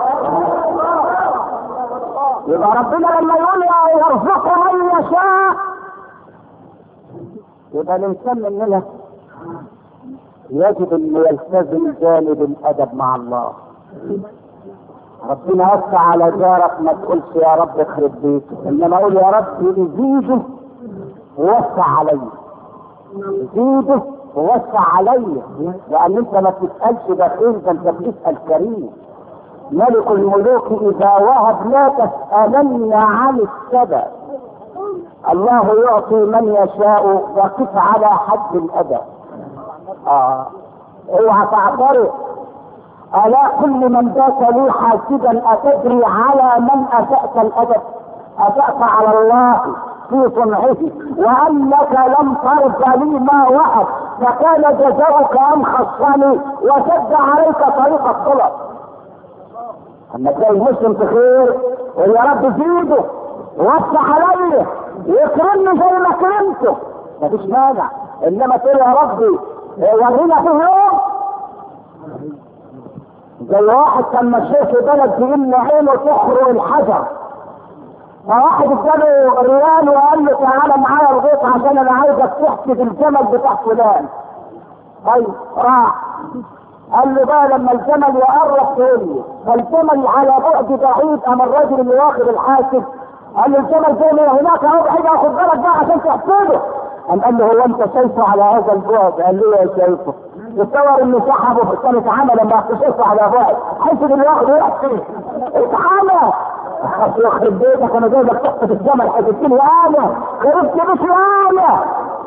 يبقى ربنا لما يقول يرزق من يشاء يبقى الانسان مننا يجب ان يلتزم جانب الادب مع الله. ربنا وسع على جارك ما تقولش يا رب اخرب بيته، انما اقول يا رب زيده ووسع علي، زيده ووسع علي، لان انت ما بتسالش بخيل، ده انت بتسال كريم. ملك الملوك اذا وهب لا تسالن عن السبب. الله يعطي من يشاء وقف على حد الادب. اه اوعى تعترض. الا كل من بات لي حاسدا اتدري على من اسأت الادب؟ اسأت على الله في صنعه وانك لم ترضى لي ما وهب فكان جزاؤك ان خصني وسد عليك طريق الطلب. اما تلاقي المسلم في خير قول يا رب زيده وسع عليه يكرمني زي ما كرمته مفيش مانع. انما تقول يا ربي ورينا في يوم زي واحد كان ماشي في بلد بيقول عينه تحرق الحجر، فواحد اداله ريال وقال له تعالى معايا الغيط عشان انا عايزك تحسب الجمل بتاع فلان. طيب راح قال له بقى لما الجمل يقرب تقول لي، فالجمل على بعد بعيد اما الراجل اللي واخد الحاسب قال له الجمل جاي من هناك اهو بعيد اخد بالك بقى عشان تحسبه. قام قال له هو انت شايفه على هذا البعد؟ قال له ايه شايفه؟ تصور انه سحبه كانت عمله ما اكتشفه على بعد حسب الواحد يحسب اتعمى. يخرب بيتك انا جايبك تحسب الجمل حسبتني انا خربت بس انا.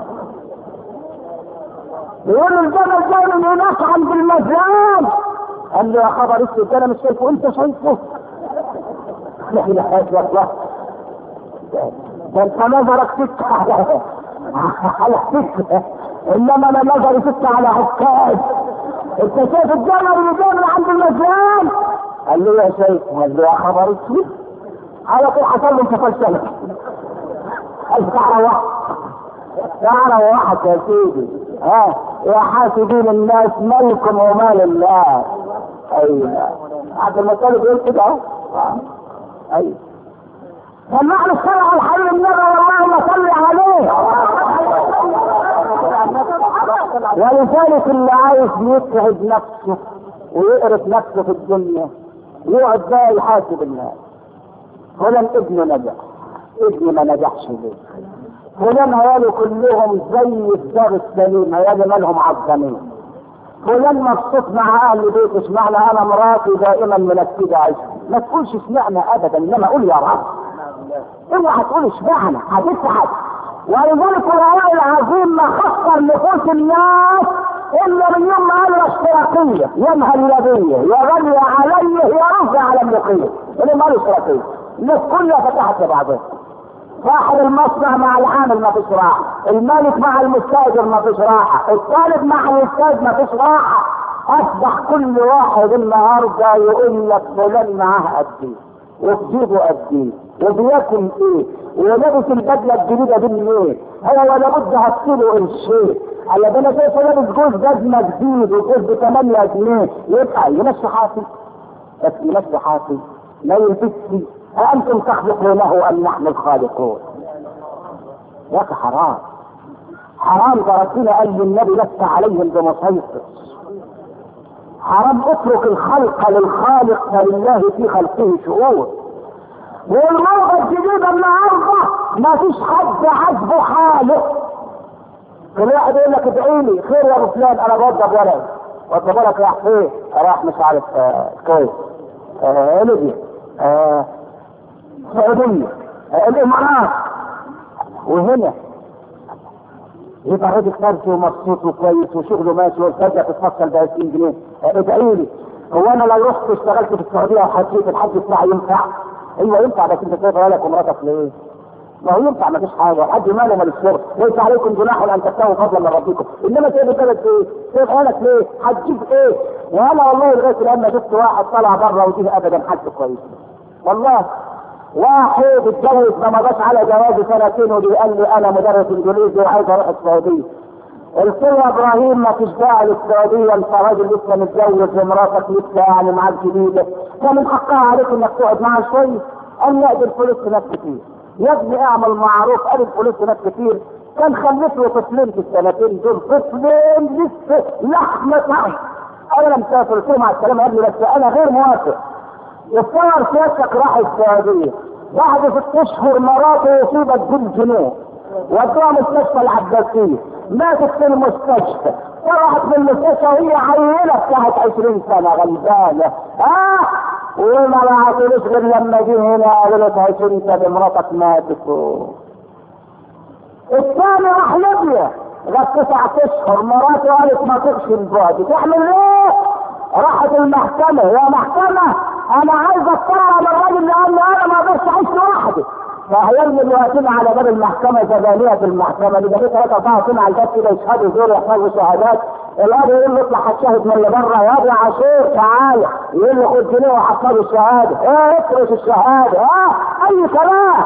يقول له الجمل جاي من هناك عند المزرعه. قال له يا خبر اسود انا مش شايفه انت شايفه؟ لا اله الا الله. ده انت نظرك سكه على على سكه انما انا نظري سكه على عكاز. انت شايف الجمل اللي جاي من عند المزرعه؟ قال له يا شايف. قال له يا خبر اسود على طول حصل له انتفاض سلك. قال تعالى واحد تعالى واحد يا سيدي ها يا حاسبين الناس مالكم ومال الله. ايوه عبد المطلب يقول كده اهو. ايوه سمعنا الشرع الحبيب النبي والله صل عليه. ولذلك اللي عايز يتعب نفسه ويقرف نفسه في الدنيا يقعد بقى يحاسب الناس. فلان ابنه نجح، ابني ما نجحش ليه؟ فلان عياله كلهم زي الدار السليم، عياله مالهم عظمين. فلان مبسوط مع اهل بيته، اشمعنى انا مراتي دائما منكده عيشها؟ ما تقولش اشمعنى ابدا، انما قول يا رب. اوعى تقول اشمعنى هتسعد. ولذلك الولاء العظيم ما خسر نفوس الناس الا من يوم ما قالوا اشتراكيه، يا مهلبيه يا غاليه عليه يا رفع على المقيم. اللي ما قالوا اشتراكيه الناس كلها فتحت لبعضها. صاحب المصنع مع العامل ما فيش راحه، المالك مع المستاجر ما فيش راحه، الطالب مع الاستاذ ما فيش راحه. اصبح كل واحد النهارده يقول لك فلان معاه قد ايه وفي جيبه قد ايه وبياكل ايه ولابس البدله الجديده دي منين، هو ولا بد هتشيله قرشين. على بالك كيف لابس جوز جزمه جديد وجوز ب ثمانية جنيه يبقى يمشي حافي؟ بس يمشي حافي لا يلبسش. أأنتم تخلقونه أم نحن الخالقون؟ يا اخي حرام حرام، ده ربنا قال للنبي لست عليهم بمسيطر. حرام، اترك الخلق للخالق فلله في خلقه شؤون. والمرة الجديدة النهارده ما فيش حد عاجبه حاله. كل واحد يقول لك ادعي لي خير يا ابو فلان، انا بوضب ولد وضب لك راح فين؟ راح مش عارف كويس آه ليبيا آه السعودية آه الامارات، وهنا يبقى راجل خارجي ومبسوط وكويس وشغله ماشي والفجأة تتفصل ب عشرين جنيه. ادعي لي. هو انا لو رحت اشتغلت في السعودية وحطيت الحج بتاعي ينفع؟ ايوه ينفع، بس انت كيف بالك ومراتك ليه؟ ما هو ينفع، ما فيش حاجه، الحج ماله مال الشرب، ليس عليكم جناح ان تبتغوا فضلا من ربكم، انما سيب البلد ايه؟ سيب بالك ليه؟ هتجيب ايه؟ وانا والله لغايه الان ما شفت واحد طلع بره وجيه ابدا حج كويس. والله واحد اتجوز ما مضاش على جوازه سنتين وبيقال لي انا مدرس انجليزي وعايز اروح السعوديه. قلت له يا ابراهيم ما فيش داعي للسعوديه، انت راجل لسه متجوز ومراتك لسه يعني معاك جديده، كان حقها عليك انك تقعد معاها شويه. قال لا دي الفلوس ناس كتير. يا ابني اعمل معروف، قال الفلوس ناس كتير. كان خلف له طفلين في السنتين دول، طفلين لسه لحمه طعم. انا لم تاكل، قلت له مع السلامه يا ابني بس انا غير موافق. الصور سيادتك راح السعوديه، بعد ست اشهر مراته اصيبت بالجنون ودوها مستشفى العباسيه، ماتت في المستشفى، طلعت من المستشفى وهي عينه بتاعت عشرين سنه غلبانه اه وما بعتلوش غير لما جه هنا قالوا له عشرين سنه مراتك ماتت. الثاني راح ليبيا غاب تسع اشهر، مراته قالت ما تخشي البعد، تعمل ايه؟ راحت المحكمه، يا محكمه انا عايز اطلع الراجل اللي قال لي انا ما اقدرش اعيش لوحدي. فهيرمي الوقتين على باب المحكمه زبانيه المحكمه اللي جابت ثلاثه اربعه سنه على الباب كده يشهدوا زور يحفظوا شهادات. القاضي يقول له اطلع هتشاهد من اللي بره يا ابو عاشور تعالى، يقول له خد جنيه وحفظوا الشهاده، ايه افرش الشهاده اه اي كلام.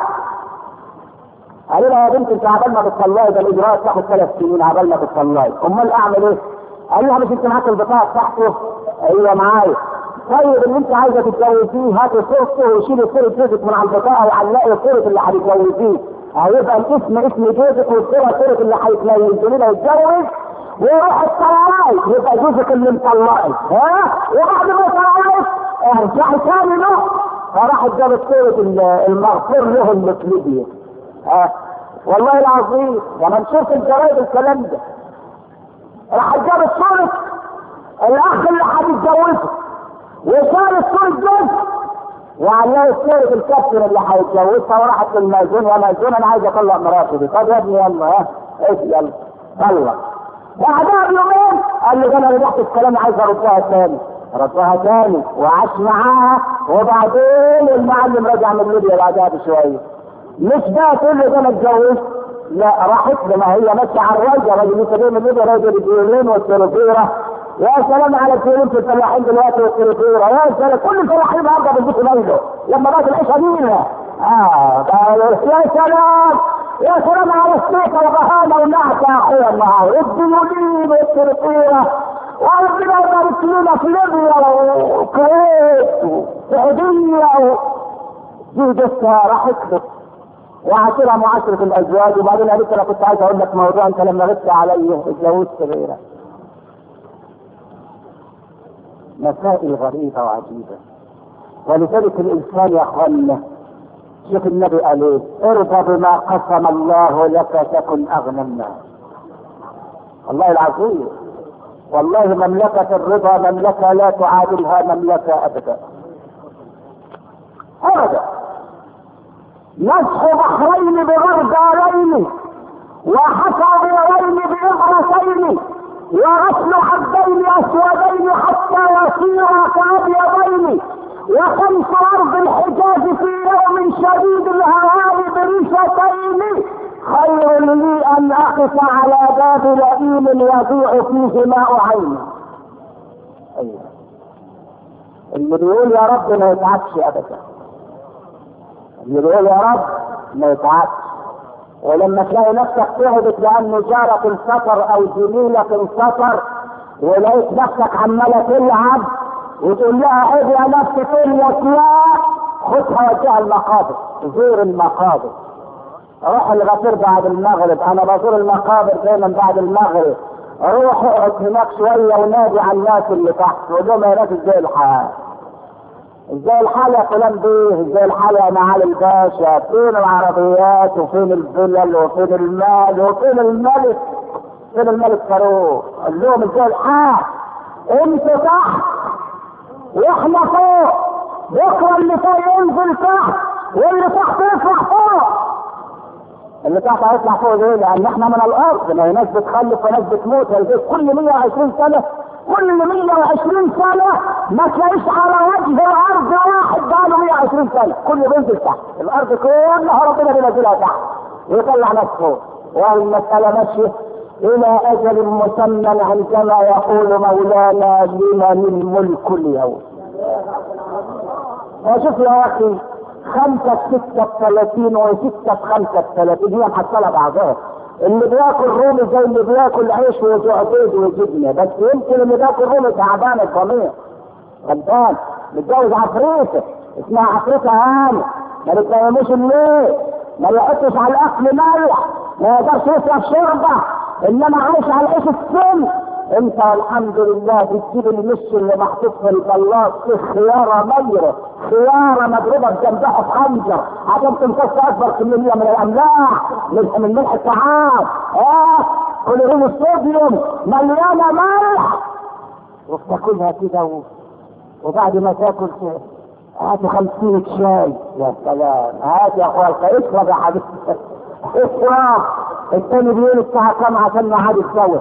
قال لها يا بنت انت عبال ما بتطلعي ده الاجراءات تاخد ثلاث سنين عبال ما بتطلعي، امال اعمل ايه؟ قال لها مش انت معاك البطاقه بتاعته؟ ايوه معايا. طيب اللي انت عايزه تتجوزيه هاتي صورته وشيلي صوره جوزك من على البطاقه وعلقي صوره اللي هتتجوزيه، هيبقى الاسم اسم جوزك والصوره صوره اللي هيتجوزوا له يتجوز ويروح الطلاق يبقى جوزك اللي مطلقك ها، وبعد ما طلقت ارجعي ثاني له. فراحت جابت صوره المغفور له اللي في ليبيا ها والله العظيم لما نشوف الجرايد الكلام ده. راحت جابت صوره الاخ اللي هتتجوزه وصارت صورة جوز وعلقت صورة الكابتن اللي هيتجوزها وراحت للمأذون، يا مأذون انا عايز اطلق مراتي دي. طب يا ابني يلا ها ايش يلا طلق. بعدها بيومين قال لي انا رجعت الكلام عايز اردها تاني، ردها تاني وعاش معاها. وبعدين المعلم رجع من ليبيا بعدها بشويه، مش بقى تقول لي ده انا اتجوزت، لا راحت لما هي ماشيه على الراجل، راجل لسه جاي من ليبيا راجل الديولين والتلفيره. يا سلام على الديولين في الفلاحين دلوقتي والتلفيره، يا سلام كل الفلاحين النهارده بيلبسوا ميله لما بقت العيشه دينا اه يا سلام يا سلام على السيكه والرهانه والنعسه يا اخويا النهارده الديولين والتلفيره. وربنا يبارك لنا في ليبيا وكويت وسعوديه دي جثه راحت له وعاشرها معاشرة الازواج. وبعدين قالت انا كنت عايز اقول لك موضوع، انت لما غبت علي اتجوزت غيرك. مسائل غريبة وعجيبة. ولذلك الانسان يا اخوانا شوف النبي قال ايه؟ ارضى بما قسم الله لك تكن اغنى الناس. والله العظيم والله مملكة الرضا مملكة لا تعادلها مملكة ابدا ابدا. مسح بحرين بغربالين وحصى بيرين بإبرتين وغسل حبين اسودين حتى يصيرا كابيضين وخمس ارض الحجاز في يوم شديد الهوان بريشتين خير لي ان اقف على باب لئيم يضيع فيه ماء عيني. ايوه اللي بيقول يا رب ما يتعبش ابدا، اللي بيقول يا رب ما يتعبش. ولما تلاقي نفسك تعبت لان جارك انسطر او زميلك انسطر ولقيت نفسك عماله تلعب وتقول لها عيب يا نفسي تقول لك لا، خدها وديها المقابر، زور المقابر روح الغفير بعد المغرب، انا بزور المقابر دايما بعد المغرب، روح اقعد هناك شويه ونادي على الناس اللي تحت وقول لهم يا ناس ازاي الحال؟ ازاي الحال يا فلان بيه؟ ازاي الحال يا معالي الباشا؟ فين العربيات وفين الفلل وفين المال وفين الملك؟ فين الملك فاروق؟ قال لهم ازاي الحال؟ انتوا تحت واحنا فوق، بكره اللي فوق ينزل تحت واللي تحت يطلع فوق. اللي تحت هيطلع فوق ليه؟ لان احنا من الارض، ما هي ناس بتخلف وناس بتموت، كل مية وعشرين سنه كل مية وعشرين سنه ما تلاقيش على وجه الارض واحد بقاله مية وعشرين سنه، كله بينزل تحت، الارض كلها ربنا بينزلها تحت ويطلع ناس فوق، والمساله ماشيه الى اجل مسمى عندما يقول مولانا لمن الملك اليوم. وشوف يا اخي خمسة ستة بثلاثين وستة بخمسة بثلاثين هي محصلة بعضها، اللي بياكل رومي زي اللي بياكل عيش وزعبيد وجبنه، بس يمكن اللي بياكل رومي تعبان الضمير غلبان متجوز عفريته اسمها عفريته هاني، ما بتناموش الليل، ما يحطش على الاكل ملح، ما يقدرش يشرب شوربه، انما عايش على عيش السن. انت الحمد لله بتجيب المش اللي محطوط في البلاط في خياره ميره، خياره مضروبه بجنبها بخنجر عشان تمتص اكبر كميه من الاملاح من ملح الطعام. اه كلورين الصوديوم مليانه ملح، وبتاكلها كده و... وبعد ما تاكل هاتي خمسين شاي. يا سلام، هات يا اخويا اشرب يا حبيبي اشرب. الثاني بيقول الساعه كام عشان ما عاد يتجوز.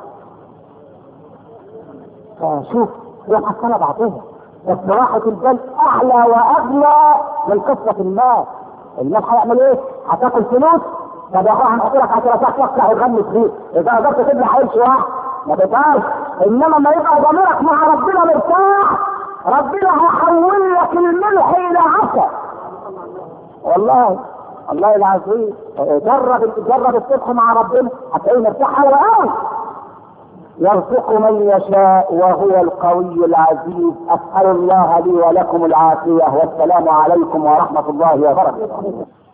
شوف هي محصله بعضها، بس راحه البال اعلى واغلى من قصه المال. المال هيعمل ايه؟ هتاكل فلوس؟ طب يا اخويا هنحط لك عشرة ساعات وقت هيغمس فيه، اذا قدرت تبلع عيش واحد ما تقدرش، انما ما يبقى ضميرك مع ربنا مرتاح ربنا هيحول لك الملح الى عسل. والله الله العظيم جرب جرب الصدق مع ربنا هتلاقيه مرتاح قوي. يرزق من يشاء وهو القوي العزيز. اسال الله لي ولكم العافيه، والسلام عليكم ورحمه الله وبركاته.